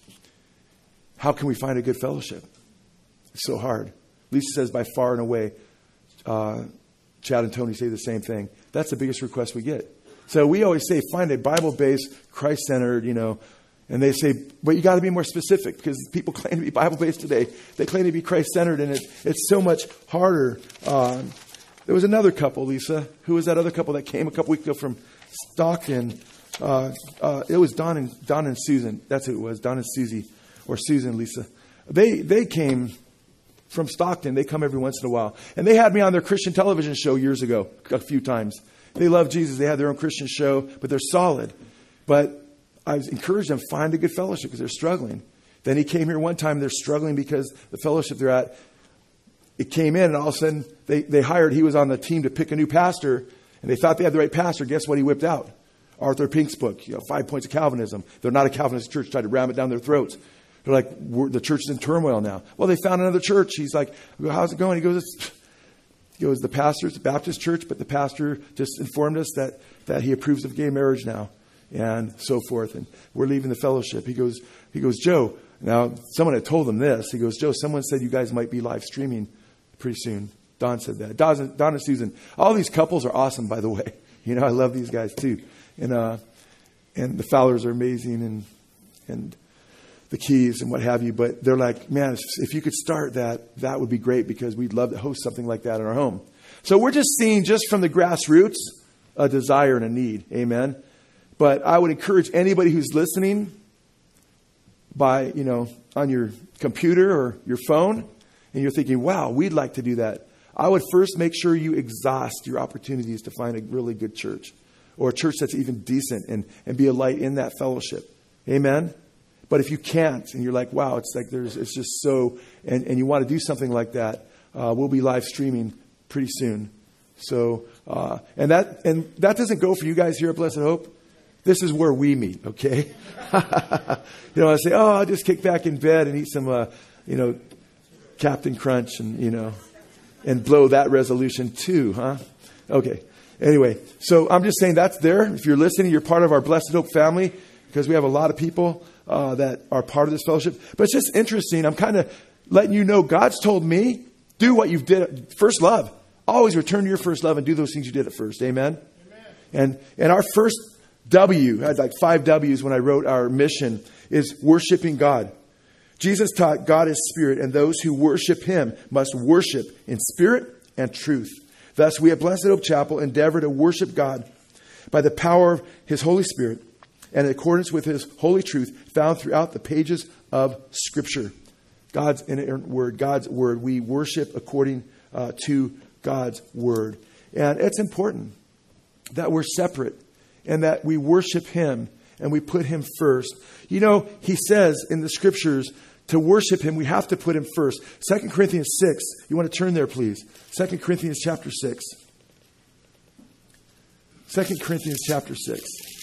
how can we find a good fellowship? It's so hard. Lisa says by far and away, uh, Chad and Tony say the same thing. That's the biggest request we get. So we always say, find a Bible-based, Christ-centered, you know, and they say, but you got to be more specific because people claim to be Bible-based today. They claim to be Christ-centered, and it, it's so much harder. Uh, there was another couple, Lisa. Who was that other couple that came a couple weeks ago from Stockton? Uh, uh, it was Don and Don and Susan. That's who it was, Don and Susie, or Susan, Lisa. They they came from Stockton. They come every once in a while. And they had me on their Christian television show years ago, a few times. They love Jesus. They have their own Christian show, but they're solid. But I encouraged them, find a good fellowship because they're struggling. Then he came here one time. They're struggling because the fellowship they're at, it came in, and all of a sudden they, they hired, he was on the team to pick a new pastor, and they thought they had the right pastor. Guess what he whipped out? Arthur Pink's book, you know, Five Points of Calvinism. They're not a Calvinist church, tried to ram it down their throats. They're like, we're, the church is in turmoil now. Well, they found another church. He's like, how's it going? He goes, it's, he goes, the pastor's a Baptist church, but the pastor just informed us that, that he approves of gay marriage now, and so forth. And we're leaving the fellowship. He goes, he goes, Joe, now someone had told him this. He goes, Joe, someone said you guys might be live streaming pretty soon. Don said that. Don, Don and Susan. All these couples are awesome, by the way. You know, I love these guys too. And, uh, and the Fowlers are amazing, and, and, the Keys and what have you, but they're like, man, if you could start that, that would be great because we'd love to host something like that in our home. So we're just seeing just from the grassroots a desire and a need. Amen. But I would encourage anybody who's listening by, you know, on your computer or your phone, and you're thinking, wow, we'd like to do that. I would first make sure you exhaust your opportunities to find a really good church or a church that's even decent and, and be a light in that fellowship. Amen. But if you can't, and you're like, wow, it's like there's, it's just so, and, and you want to do something like that, uh, we'll be live streaming pretty soon. So, uh, and that, and that doesn't go for you guys here at Blessed Hope. This is where we meet, okay? You know, I say, oh, I'll just kick back in bed and eat some, uh, you know, Captain Crunch and, you know, and blow that resolution too, huh? Okay. Anyway, so I'm just saying that's there. If you're listening, you're part of our Blessed Hope family. because we have a lot of people uh, that are part of this fellowship. But it's just interesting. I'm kind of letting you know God's told me, do what you've did. First love. Always return to your first love and do those things you did at first. Amen? Amen. And, and our first W, I had like five W's when I wrote our mission, is worshiping God. Jesus taught God is spirit, and those who worship him must worship in spirit and truth. Thus, we at Blessed Hope Chapel endeavor to worship God by the power of his Holy Spirit and in accordance with his holy truth found throughout the pages of Scripture. God's inerrant word, God's word. We worship according uh, to God's word. And it's important that we're separate and that we worship him and we put him first. You know, he says in the Scriptures, to worship him, we have to put him first. Second Corinthians six. You want to turn there, please. Second Corinthians chapter six. Second Corinthians chapter six.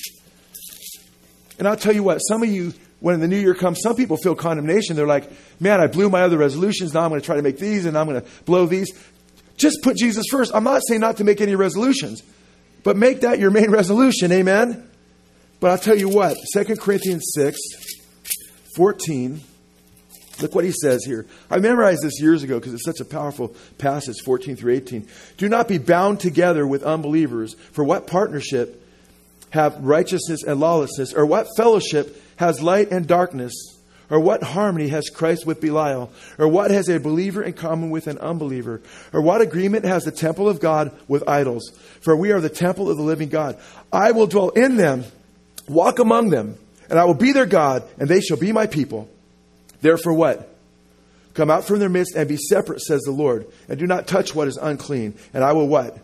And I'll tell you what, some of you, when the new year comes, some people feel condemnation. They're like, man, I blew my other resolutions. Now I'm going to try to make these and I'm going to blow these. Just put Jesus first. I'm not saying not to make any resolutions, but make that your main resolution. Amen. But I'll tell you what, Second Corinthians six, fourteen. Look what he says here. I memorized this years ago because it's such a powerful passage, fourteen through eighteen. Do not be bound together with unbelievers. For what partnership have righteousness and lawlessness? Or what fellowship has light and darkness? Or what harmony has Christ with Belial? Or what has a believer in common with an unbeliever? Or what agreement has the temple of God with idols? For we are the temple of the living God. I will dwell in them, walk among them, and I will be their God, and they shall be my people. Therefore what? Come out from their midst and be separate, says the Lord, and do not touch what is unclean. And I will what?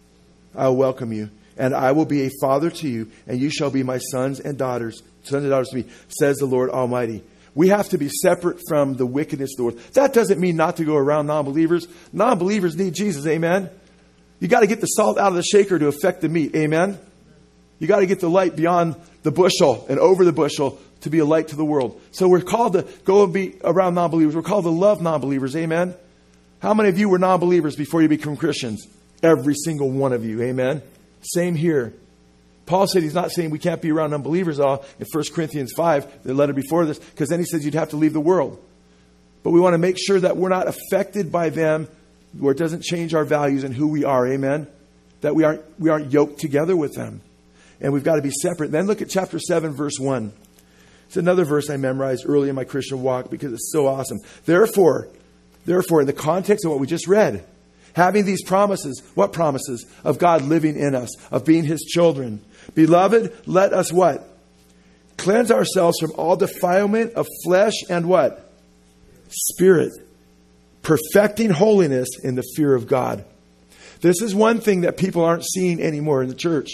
I will welcome you, and I will be a father to you, and you shall be my sons and daughters, sons and daughters to me, says the Lord Almighty. We have to be separate from the wickedness of the world. That doesn't mean not to go around non-believers. Non-believers need Jesus, amen? You got to get the salt out of the shaker to affect the meat, amen? You got to get the light beyond the bushel and over the bushel to be a light to the world. So we're called to go and be around non-believers. We're called to love non-believers. Amen. How many of you were non-believers before you became Christians? Every single one of you. Amen. Same here. Paul said he's not saying we can't be around unbelievers all in First Corinthians five, the letter before this, because then he says you'd have to leave the world. But we want to make sure that we're not affected by them, where it doesn't change our values and who we are. Amen. That we aren't, we aren't yoked together with them. And we've got to be separate. Then look at chapter seven, verse one. It's another verse I memorized early in my Christian walk because it's so awesome. Therefore, therefore, in the context of what we just read, having these promises, what promises? Of God living in us, of being his children. Beloved, let us what? Cleanse ourselves from all defilement of flesh and what? Spirit. Perfecting holiness in the fear of God. This is one thing that people aren't seeing anymore in the church.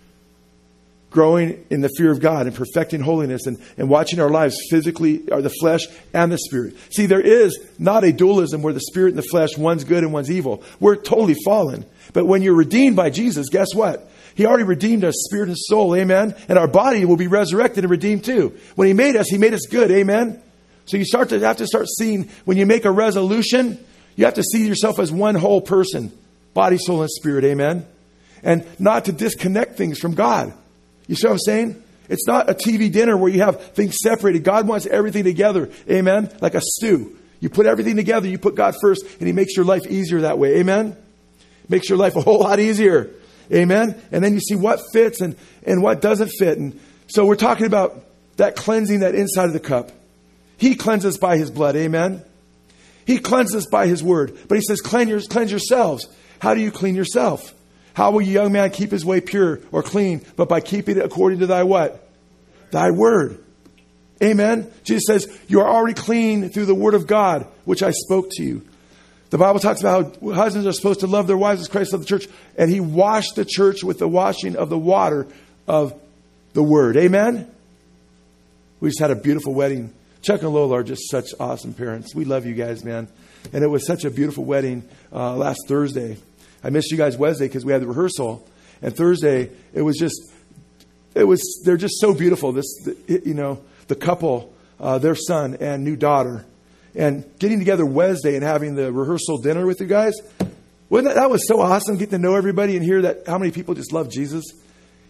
Growing in the fear of God and perfecting holiness and, and watching our lives physically, or the flesh and the spirit. See, there is not a dualism where the spirit and the flesh, one's good and one's evil. We're totally fallen. But when you're redeemed by Jesus, guess what? He already redeemed us, spirit and soul, amen? And our body will be resurrected and redeemed too. When he made us, he made us good, amen? So you start to have to start seeing, when you make a resolution, you have to see yourself as one whole person. Body, soul, and spirit, amen? And not to disconnect things from God. You see what I'm saying? It's not a T V dinner where you have things separated. God wants everything together. Amen? Like a stew. You put everything together. You put God first. And he makes your life easier that way. Amen? Makes your life a whole lot easier. Amen? And then you see what fits and, and what doesn't fit. And so we're talking about that cleansing that inside of the cup. He cleanses by his blood. Amen? He cleanses by his word. But he says, cleanse, your, cleanse yourselves. How do you clean yourself? How will you, young man, keep his way pure or clean? But by keeping it according to thy what? Thy word. Amen. Jesus says, you are already clean through the word of God, which I spoke to you. The Bible talks about how husbands are supposed to love their wives as Christ loved the church. And he washed the church with the washing of the water of the word. Amen. We just had a beautiful wedding. Chuck and Lola are just such awesome parents. We love you guys, man. And it was such a beautiful wedding uh, last Thursday. I missed you guys Wednesday because we had the rehearsal. And Thursday, it was just, it was, they're just so beautiful. This, you know, the couple, uh, their son and new daughter. And getting together Wednesday and having the rehearsal dinner with you guys. Wasn't that, that was so awesome, getting to know everybody and hear that how many people just love Jesus.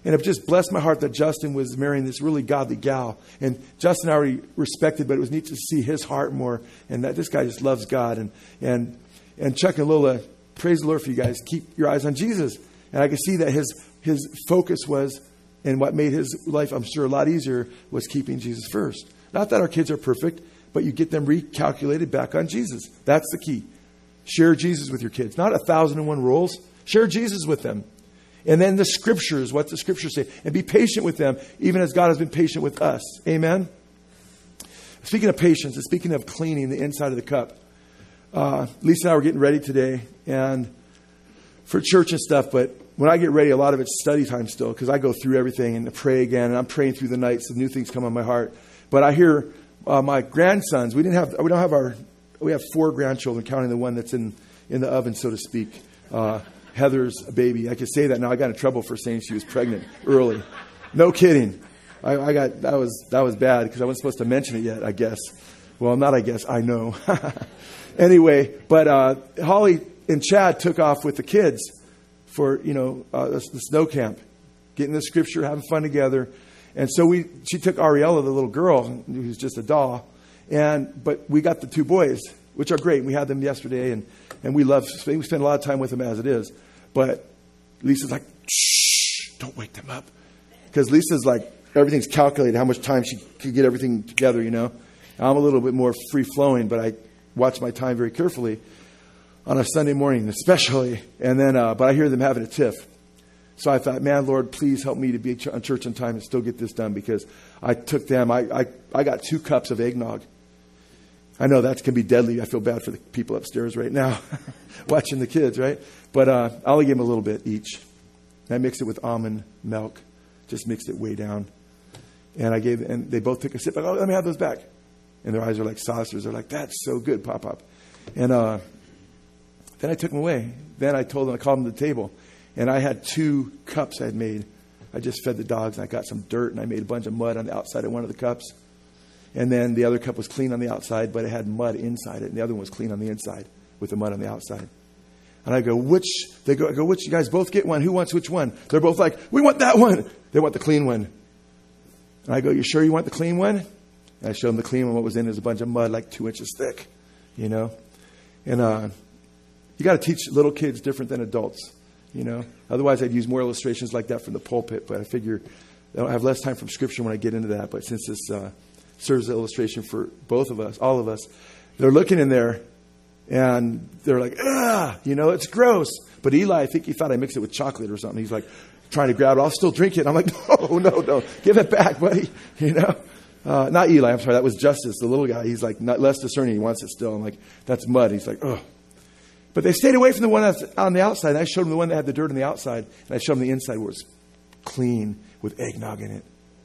And it just blessed my heart that Justin was marrying this really godly gal. And Justin I already respected, but it was neat to see his heart more. And that this guy just loves God. And and and Chuck and Lola, praise the Lord for you guys. Keep your eyes on Jesus. And I could see that his his focus was, and what made his life, I'm sure, a lot easier was keeping Jesus first. Not that our kids are perfect, but you get them recalculated back on Jesus. That's the key. Share Jesus with your kids. Not a thousand and one rules. Share Jesus with them. And then the scriptures, what the scriptures say. And be patient with them, even as God has been patient with us. Amen? Speaking of patience, and speaking of cleaning the inside of the cup, uh, Lisa and I were getting ready today and for church and stuff, but when I get ready, a lot of it's study time still, because I go through everything and pray again, and I'm praying through the night, so new things come on my heart. But I hear uh, my grandsons. We didn't have. We don't have our. We have four grandchildren, counting the one that's in, in the oven, so to speak. Uh, Heather's a baby. I could say that now. I got in trouble for saying she was pregnant early. No kidding. I, I got that was that was bad because I wasn't supposed to mention it yet, I guess. Well, not I guess. I know. Anyway, but uh, Holly and Chad took off with the kids for you know uh, the, the snow camp, getting the scripture, having fun together. And so we she took Ariella, the little girl who's just a doll, and but we got the two boys, which are great. We had them yesterday, and. And we love, we spend a lot of time with them as it is. But Lisa's like, shh, don't wake them up. Because Lisa's like, everything's calculated, how much time she could get everything together, you know. I'm a little bit more free-flowing, but I watch my time very carefully on a Sunday morning especially. And then, uh, but I hear them having a tiff. So I thought, man, Lord, please help me to be at church on time and still get this done. Because I took them, I, I, I got two cups of eggnog. I know that can be deadly. I feel bad for the people upstairs right now watching the kids, right? But uh, I only gave them a little bit each. And I mixed it with almond milk. Just mixed it way down. And I gave, and they both took a sip. Like, oh, let me have those back. And their eyes are like saucers. They're like, that's so good, Pop Pop. And uh, then I took them away. Then I told them, I called them to the table. And I had two cups I had made. I just fed the dogs. And I got some dirt. And I made a bunch of mud on the outside of one of the cups. And then the other cup was clean on the outside, but it had mud inside it. And the other one was clean on the inside with the mud on the outside. And I go, which? They go, I go, which? You guys both get one. Who wants which one? They're both like, we want that one. They want the clean one. And I go, you sure you want the clean one? And I showed them the clean one. What was in it was a bunch of mud like two inches thick, you know. And uh, you got to teach little kids different than adults, you know. Otherwise, I'd use more illustrations like that from the pulpit. But I figure I have less time from Scripture when I get into that. But since this uh, serves as illustration for both of us, all of us. They're looking in there, and they're like, ah, you know, it's gross. But Eli, I think he thought I mixed it with chocolate or something. He's like trying to grab it. I'll still drink it. I'm like, no, no, no. Give it back, buddy. You know, uh, not Eli. I'm sorry. That was Justice, the little guy. He's like not less discerning. He wants it still. I'm like, that's mud. He's like, oh. But they stayed away from the one that's on the outside. And I showed them the one that had the dirt on the outside, and I showed them the inside where it's clean with eggnog in it.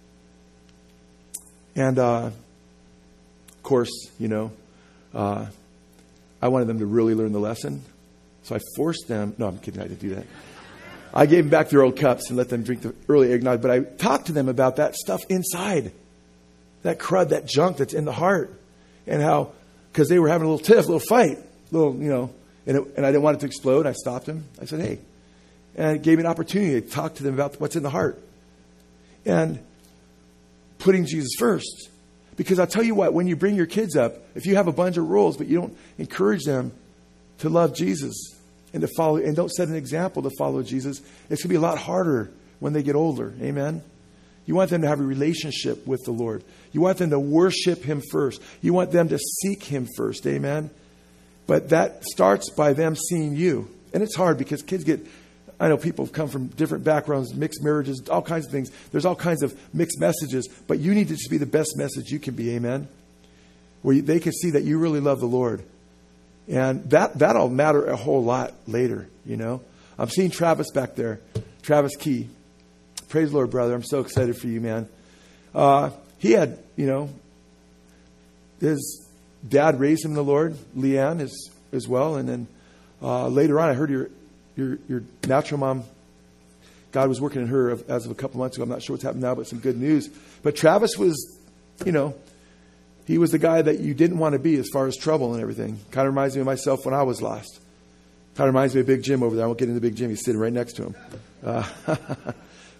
And, uh, of course, you know, uh, I wanted them to really learn the lesson. So I forced them. No, I'm kidding. I didn't do that. I gave them back their old cups and let them drink the early eggnog. But I talked to them about that stuff inside, that crud, that junk that's in the heart. And how, because they were having a little tiff, a little fight, little, you know, and, it, and I didn't want it to explode. I stopped them. I said, hey. And I gave me an opportunity to talk to them about what's in the heart. And putting Jesus first. Because I'll tell you what, when you bring your kids up, if you have a bunch of rules, but you don't encourage them to love Jesus and to follow, and don't set an example to follow Jesus, it's going to be a lot harder when they get older. Amen? You want them to have a relationship with the Lord. You want them to worship Him first. You want them to seek Him first. Amen? But that starts by them seeing you. And it's hard because kids get... I know people have come from different backgrounds, mixed marriages, all kinds of things. There's all kinds of mixed messages, but you need to just be the best message you can be, amen? Where you, they can see that you really love the Lord. And that, that'll matter a whole lot later, you know? I'm seeing Travis back there, Travis Key. Praise the Lord, brother. I'm so excited for you, man. Uh, he had, you know, his dad raised him in the Lord, Leanne as, as well. And then uh, later on, I heard your... Your your natural mom, God was working in her as of a couple months ago. I'm not sure what's happening now, but some good news. But Travis was, you know, he was the guy that you didn't want to be as far as trouble and everything. Kind of reminds me of myself when I was lost. Kind of reminds me of Big Jim over there. I won't get into Big Jim. He's sitting right next to him. Uh,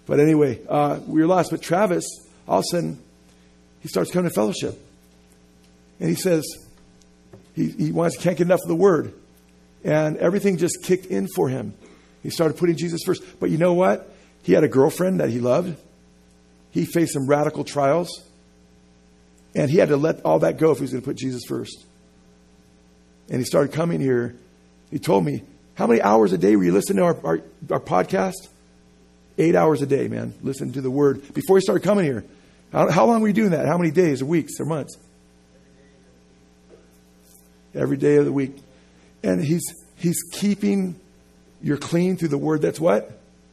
But anyway, uh, we were lost. But Travis, all of a sudden, he starts coming to fellowship. And he says, he, he wants, can't get enough of the word. And everything just kicked in for him. He started putting Jesus first. But you know what? He had a girlfriend that he loved. He faced some radical trials. And he had to let all that go if he was going to put Jesus first. And he started coming here. He told me, how many hours a day were you listening to our, our, our podcast? Eight hours a day, man. Listen to the word. Before he started coming here. How, how long were you doing that? How many days or weeks or months? Every day of the week. And he's he's keeping you clean through the word that's what?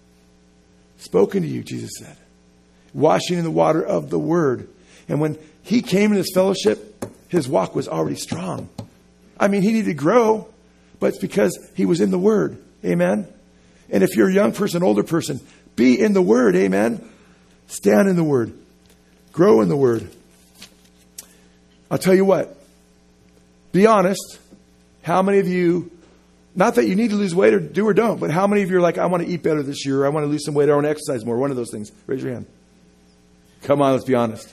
Spoken to you, Jesus said. Washing in the water of the word. And when he came in this fellowship, his walk was already strong. I mean, he needed to grow, but it's because he was in the word. Amen. And if you're a young person, older person, be in the word. Amen. Stand in the word. Grow in the word. I'll tell you what. Be honest. How many of you, not that you need to lose weight or do or don't, but how many of you are like, I want to eat better this year. Or I want to lose some weight. Or I want to exercise more. One of those things. Raise your hand. Come on, let's be honest.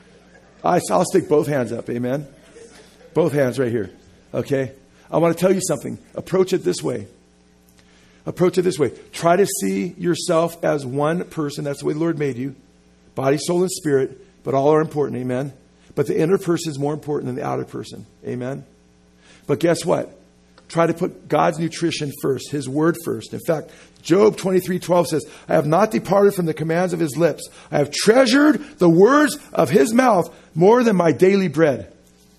I, I'll stick both hands up. Amen. Both hands right here. Okay. I want to tell you something. Approach it this way. Approach it this way. Try to see yourself as one person. That's the way the Lord made you. Body, soul, and spirit. But all are important. Amen. But the inner person is more important than the outer person. Amen. But guess what? Try to put God's nutrition first. His word first. In fact, Job twenty-three twelve says, I have not departed from the commands of his lips. I have treasured the words of his mouth more than my daily bread.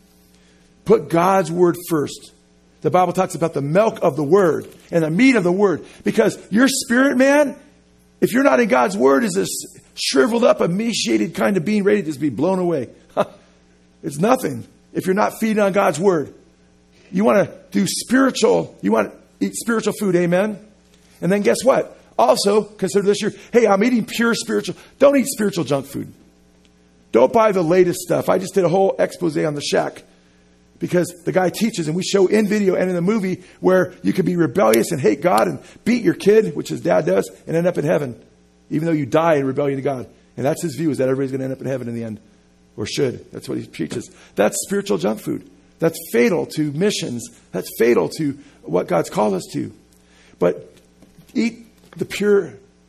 Put God's word first. The Bible talks about the milk of the word and the meat of the word. Because your spirit, man, if you're not in God's word, is this shriveled up, emaciated kind of being ready to just be blown away. It's nothing if you're not feeding on God's word. You want to do spiritual, you want to eat spiritual food, amen? And then guess what? Also, consider this year, hey, I'm eating pure spiritual. Don't eat spiritual junk food. Don't buy the latest stuff. I just did a whole expose on the Shack. Because the guy teaches, and we show in video and in the movie, where you could be rebellious and hate God and beat your kid, which his dad does, and end up in heaven. Even though you die in rebellion to God. And that's his view, is that everybody's going to end up in heaven in the end. Or should. That's what he preaches. That's spiritual junk food. That's fatal to missions. That's fatal to what God's called us to. But eat the pure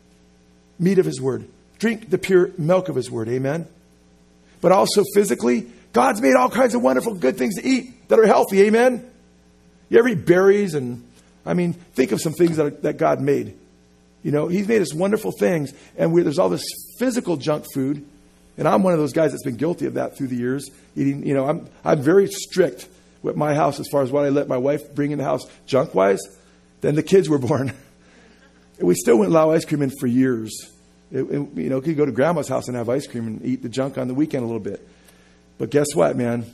meat of his word. Drink the pure milk of his word. Amen. But also physically, God's made all kinds of wonderful good things to eat that are healthy. Amen. You ever eat berries? And I mean, think of some things that, are, that God made. You know, he's made us wonderful things. And we, there's all this physical junk food. And I'm one of those guys that's been guilty of that through the years. Eating, you know, I'm I'm very strict with my house as far as what I let my wife bring in the house junk-wise. Then the kids were born. And we still wouldn't allow ice cream in for years. It, it, you know, you could go to grandma's house and have ice cream and eat the junk on the weekend a little bit. But guess what, man?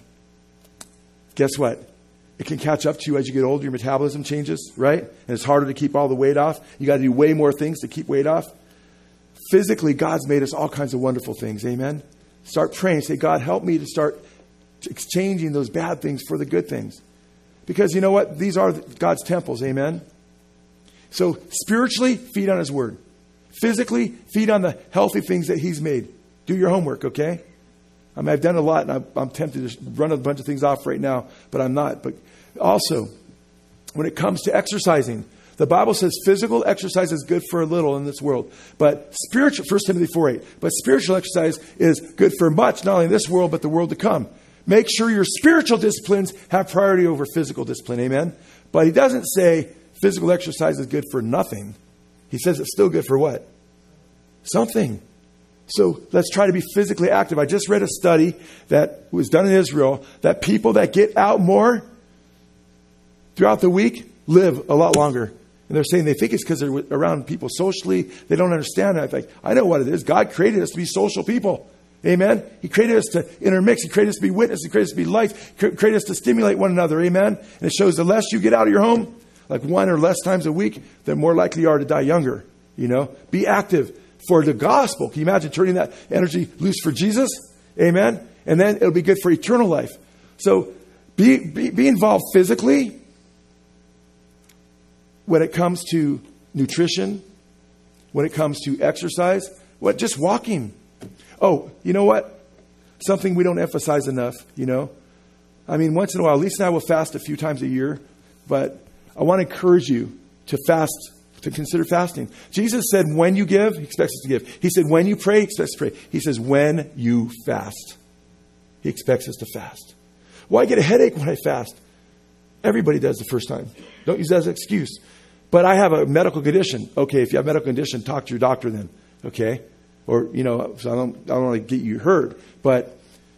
Guess what? It can catch up to you as you get older. Your metabolism changes, right? And it's harder to keep all the weight off. You got to do way more things to keep weight off. Physically, God's made us all kinds of wonderful things. Amen. Start praying. Say, God, help me to start exchanging those bad things for the good things. Because you know what? These are God's temples. Amen. So spiritually, feed on his word. Physically, feed on the healthy things that he's made. Do your homework, okay? I mean, I've done a lot, and I'm, I'm tempted to run a bunch of things off right now, but I'm not. But also, when it comes to exercising, the Bible says physical exercise is good for a little in this world. But spiritual, First Timothy four eight, but spiritual exercise is good for much, not only in this world, but the world to come. Make sure your spiritual disciplines have priority over physical discipline. Amen. But he doesn't say physical exercise is good for nothing. He says it's still good for what? Something. So let's try to be physically active. I just read a study that was done in Israel that people that get out more throughout the week live a lot longer. And they're saying they think it's because they're around people socially. They don't understand it. I think, I know what it is. God created us to be social people. Amen. He created us to intermix. He created us to be witness. He created us to be light. He created us to stimulate one another. Amen. And it shows the less you get out of your home, like one or less times a week, the more likely you are to die younger. You know, be active for the gospel. Can you imagine turning that energy loose for Jesus? Amen. And then it'll be good for eternal life. So be, be, be involved physically when it comes to nutrition, when it comes to exercise, What? Just walking. Oh, you know what? Something we don't emphasize enough, you know. I mean, once in a while, Lisa and I will fast a few times a year, but I want to encourage you to fast, to consider fasting. Jesus said, when you give, he expects us to give. He said, when you pray, he expects us to pray. He says, when you fast, he expects us to fast. Well, I get a headache when I fast. Everybody does the first time. Don't use that as an excuse. But I have a medical condition. Okay, if you have a medical condition, talk to your doctor then. Okay? Or, you know, so I don't, I don't want to get you hurt. But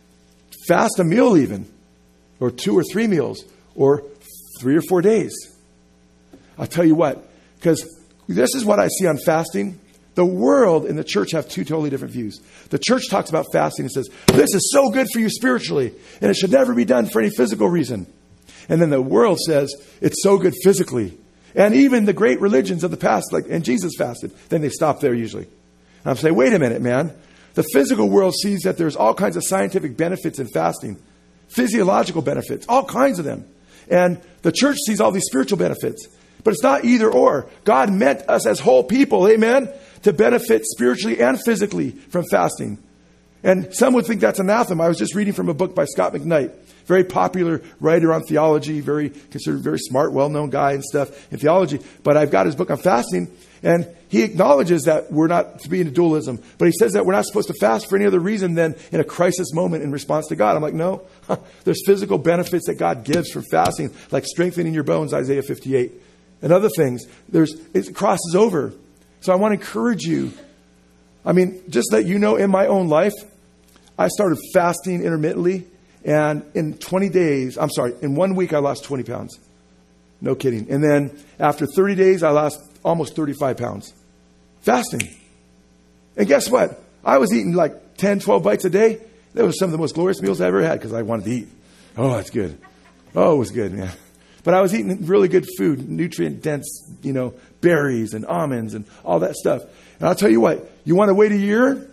fast a meal even. Or two or three meals. Or three or four days. I'll tell you what. Because this is what I see on fasting. The world and the church have two totally different views. The church talks about fasting and says, this is so good for you spiritually. And it should never be done for any physical reason. And then the world says, it's so good physically. And even the great religions of the past, like, and Jesus fasted, then they stop there usually. And I'm saying, wait a minute, man. The physical world sees that there's all kinds of scientific benefits in fasting. Physiological benefits, all kinds of them. And the church sees all these spiritual benefits. But it's not either or. God meant us as whole people, amen, to benefit spiritually and physically from fasting. And some would think that's anathema. I was just reading from a book by Scott McKnight. Very popular writer on theology, very considered very smart, well-known guy and stuff in theology. But I've got his book on fasting, and he acknowledges that we're not to be into dualism. But he says that we're not supposed to fast for any other reason than in a crisis moment in response to God. I'm like, no. There's physical benefits that God gives from fasting, like strengthening your bones, Isaiah fifty-eight. And other things. There's it crosses over. So I want to encourage you. I mean, just let you know, in my own life, I started fasting intermittently. And in twenty days, I'm sorry, in one week I lost twenty pounds. No kidding. And then after thirty days, I lost almost thirty-five pounds. Fasting. And guess what? I was eating like ten, twelve bites a day. That was some of the most glorious meals I ever had because I wanted to eat. Oh, that's good. Oh, it was good, man. But I was eating really good food, nutrient-dense, you know, berries and almonds and all that stuff. And I'll tell you what, you want to wait a year?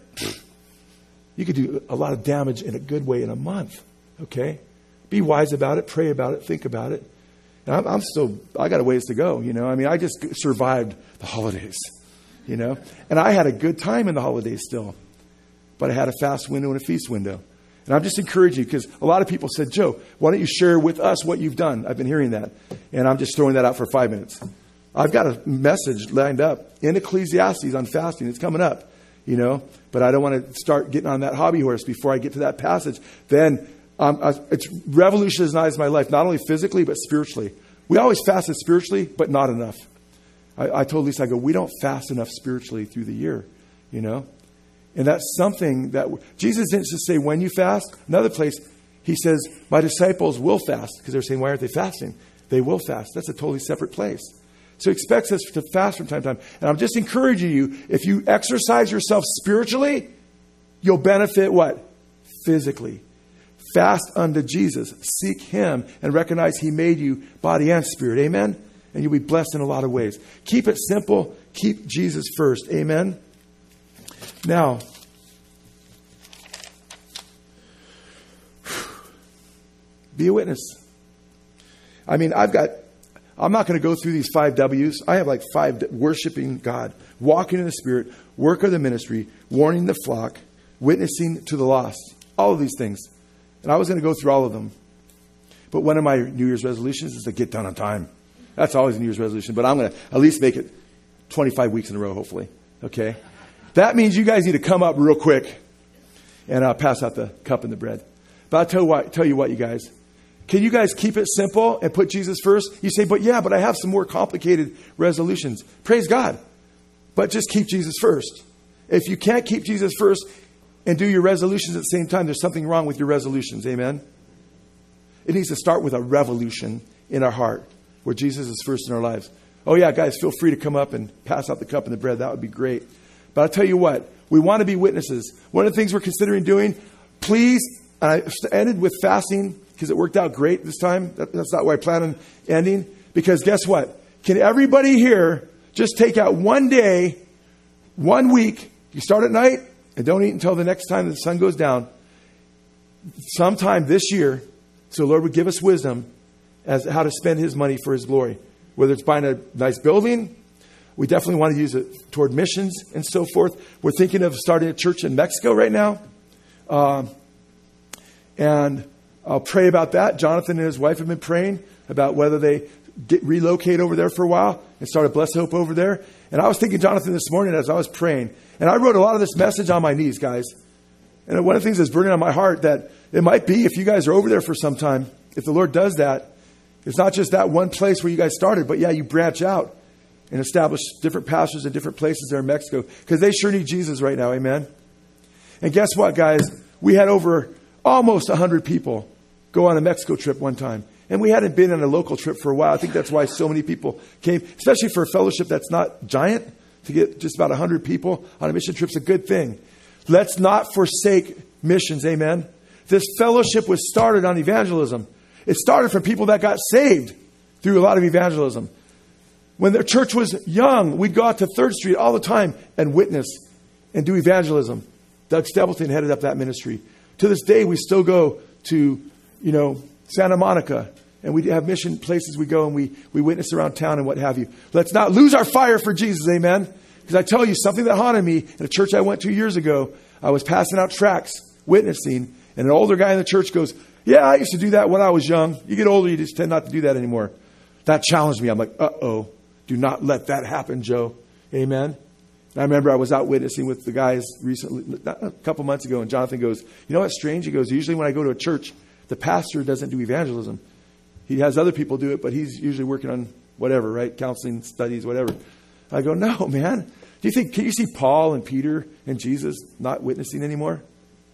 You could do a lot of damage in a good way in a month. Okay? Be wise about it. Pray about it. Think about it. And I'm, I'm still, I got a ways to go, you know. I mean, I just survived the holidays, you know. And I had a good time in the holidays still. But I had a fast window and a feast window. And I'm just encouraging you because a lot of people said, Joe, why don't you share with us what you've done? I've been hearing that. And I'm just throwing that out for five minutes. I've got a message lined up in Ecclesiastes on fasting. It's coming up, you know. But I don't want to start getting on that hobby horse before I get to that passage. Then Um, it's revolutionized my life, not only physically, but spiritually. We always fasted spiritually, but not enough. I, I told Lisa, I go, we don't fast enough spiritually through the year, you know? And that's something that Jesus didn't just say when you fast. Another place, he says, my disciples will fast. Because they're saying, why aren't they fasting? They will fast. That's a totally separate place. So he expects us to fast from time to time. And I'm just encouraging you, if you exercise yourself spiritually, you'll benefit what? Physically. Fast unto Jesus. Seek him and recognize he made you body and spirit. Amen? And you'll be blessed in a lot of ways. Keep it simple. Keep Jesus first. Amen? Now, be a witness. I mean, I've got, I'm not going to go through these five W's. I have like five: worshiping God, walking in the Spirit, work of the ministry, warning the flock, witnessing to the lost. All of these things. And I was going to go through all of them. But one of my New Year's resolutions is to get done on time. That's always a New Year's resolution. But I'm going to at least make it twenty-five weeks in a row, hopefully. Okay? That means you guys need to come up real quick and uh, pass out the cup and the bread. But I'll tell you, what, tell you what, you guys. Can you guys keep it simple and put Jesus first? You say, but yeah, but I have some more complicated resolutions. Praise God. But just keep Jesus first. If you can't keep Jesus first and do your resolutions at the same time, there's something wrong with your resolutions. Amen? It needs to start with a revolution in our heart where Jesus is first in our lives. Oh yeah, guys, feel free to come up and pass out the cup and the bread. That would be great. But I'll tell you what, we want to be witnesses. One of the things we're considering doing, please, and I ended with fasting because it worked out great this time. That, that's not where I plan on ending. Because guess what? Can everybody here just take out one day, one week, you start at night and don't eat until the next time the sun goes down, sometime this year, so the Lord would give us wisdom as how to spend his money for his glory. Whether it's buying a nice building, we definitely want to use it toward missions and so forth. We're thinking of starting a church in Mexico right now. Uh, and I'll pray about that. Jonathan and his wife have been praying about whether they get, relocate over there for a while and start a Blessed Hope over there. And I was thinking, Jonathan, this morning as I was praying, and I wrote a lot of this message on my knees, guys. And one of the things that's burning on my heart that it might be if you guys are over there for some time, if the Lord does that, it's not just that one place where you guys started, but yeah, you branch out and establish different pastors in different places there in Mexico because they sure need Jesus right now. Amen. And guess what, guys? We had over almost one hundred people go on a Mexico trip one time. And we hadn't been on a local trip for a while. I think that's why so many people came, especially for a fellowship that's not giant. To get just about one hundred people on a mission trip is a good thing. Let's not forsake missions. Amen. This fellowship was started on evangelism. It started from people that got saved through a lot of evangelism. When the church was young, we'd go out to third Street all the time and witness and do evangelism. Doug Stapleton headed up that ministry. To this day, we still go to, you know, Santa Monica, and we have mission places we go and we, we witness around town and what have you. Let's not lose our fire for Jesus, amen? Because I tell you, something that haunted me in a church I went to years ago, I was passing out tracts, witnessing, and an older guy in the church goes, yeah, I used to do that when I was young. You get older, you just tend not to do that anymore. That challenged me. I'm like, uh-oh, do not let that happen, Joe. Amen? And I remember I was out witnessing with the guys recently, a couple months ago, and Jonathan goes, you know what's strange? He goes, usually when I go to a church, the pastor doesn't do evangelism. He has other people do it, but he's usually working on whatever, right? Counseling, studies, whatever. I go, no, man. Do you think, can you see Paul and Peter and Jesus not witnessing anymore?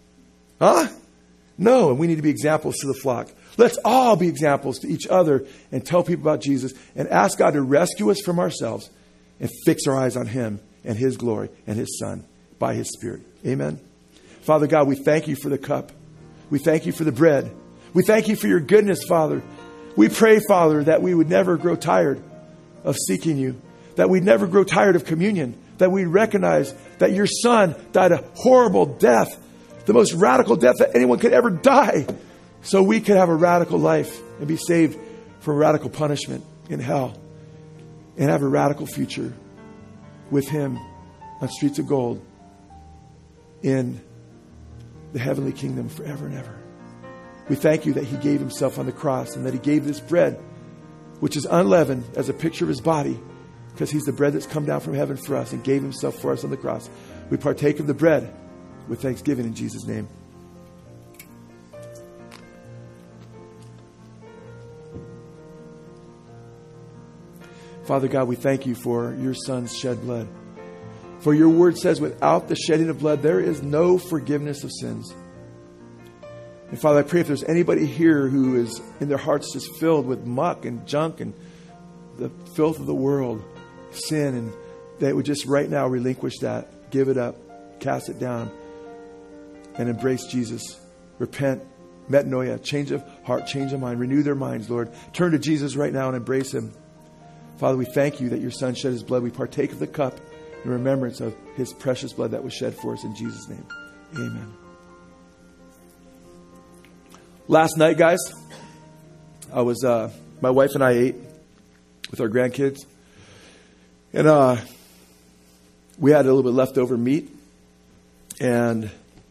Huh? No, and we need to be examples to the flock. Let's all be examples to each other and tell people about Jesus and ask God to rescue us from ourselves and fix our eyes on Him and His glory and His Son by His Spirit. Amen. Father God, we thank you for the cup. We thank you for the bread. We thank you for your goodness, Father. We pray, Father, that we would never grow tired of seeking you, that we'd never grow tired of communion, that we'd recognize that your Son died a horrible death, the most radical death that anyone could ever die, so we could have a radical life and be saved from radical punishment in hell and have a radical future with Him on streets of gold in the heavenly kingdom forever and ever. We thank you that He gave Himself on the cross and that He gave this bread, which is unleavened, as a picture of His body, because He's the bread that's come down from heaven for us and gave Himself for us on the cross. We partake of the bread with thanksgiving in Jesus' name. Father God, we thank you for your Son's shed blood. For your word says, without the shedding of blood, there is no forgiveness of sins. And Father, I pray if there's anybody here who is in their hearts just filled with muck and junk and the filth of the world, sin, and they would just right now relinquish that, give it up, cast it down, and embrace Jesus. Repent, metanoia, change of heart, change of mind, renew their minds, Lord. Turn to Jesus right now and embrace Him. Father, we thank you that your Son shed His blood. We partake of the cup in remembrance of His precious blood that was shed for us in Jesus' name. Amen. Last night, guys, I was, uh, my wife and I ate with our grandkids. And uh, we had a little bit leftover meat. And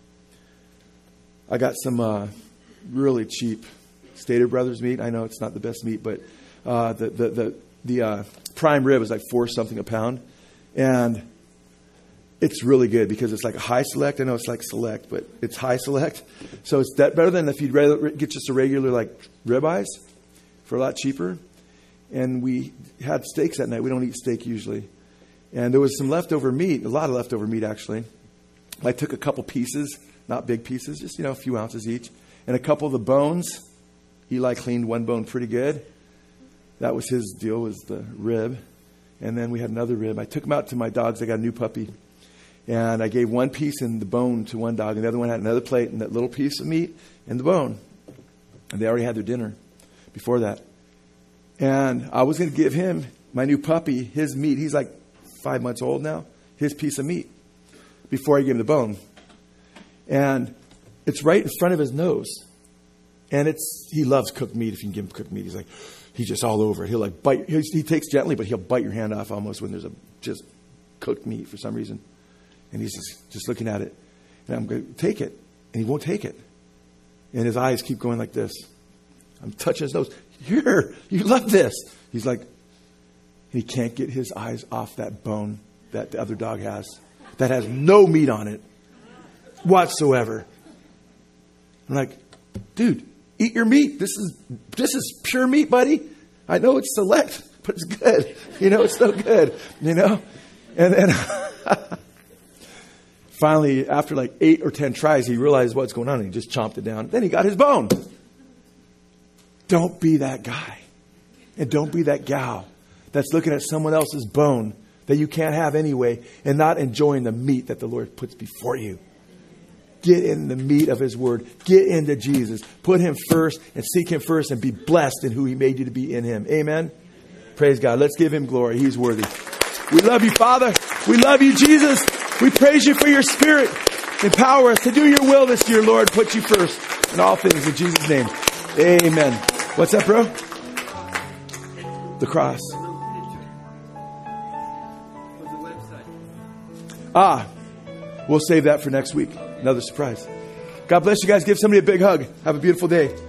I got some uh, really cheap Stater Brothers meat. I know it's not the best meat, but uh, the the the, the uh, prime rib is like four something a pound. And it's really good because it's like a high select. I know it's like select, but it's high select. So it's that better than if you'd rather get just a regular like ribeyes for a lot cheaper. And we had steaks that night. We don't eat steak usually. And there was some leftover meat, a lot of leftover meat actually. I took a couple pieces, not big pieces, just, you know, a few ounces each. And a couple of the bones. Eli cleaned one bone pretty good. That was his deal, was the rib. And then we had another rib. I took them out to my dogs. I got a new puppy. And I gave one piece in the bone to one dog. And the other one had another plate and that little piece of meat and the bone. And they already had their dinner before that. And I was going to give him, my new puppy, his meat. He's like five months old now. His piece of meat before I gave him the bone. And it's right in front of his nose. And it's he loves cooked meat if you can give him cooked meat. He's like, he's just all over it. He'll like bite. He, he takes gently, but he'll bite your hand off almost when there's a just cooked meat for some reason. And he's just, just looking at it. And I'm going to take it. And he won't take it. And his eyes keep going like this. I'm touching his nose. Here, you love this. He's like, he can't get his eyes off that bone that the other dog has. That has no meat on it whatsoever. I'm like, dude, eat your meat. This is this is pure meat, buddy. I know it's select, but it's good. You know, it's so good. You know? And then finally, after like eight or ten tries, he realized what's going on and he just chomped it down. Then he got his bone. Don't be that guy. And don't be that gal that's looking at someone else's bone that you can't have anyway and not enjoying the meat that the Lord puts before you. Get in the meat of his word. Get into Jesus. Put him first and seek him first and be blessed in who he made you to be in him. Amen. Praise God. Let's give him glory. He's worthy. We love you, Father. We love you, Jesus. We praise you for your spirit. Empower us to do your will this year, Lord. Put you first in all things in Jesus' name. Amen. What's that, bro? The cross. Ah, we'll save that for next week. Another surprise. God bless you guys. Give somebody a big hug. Have a beautiful day.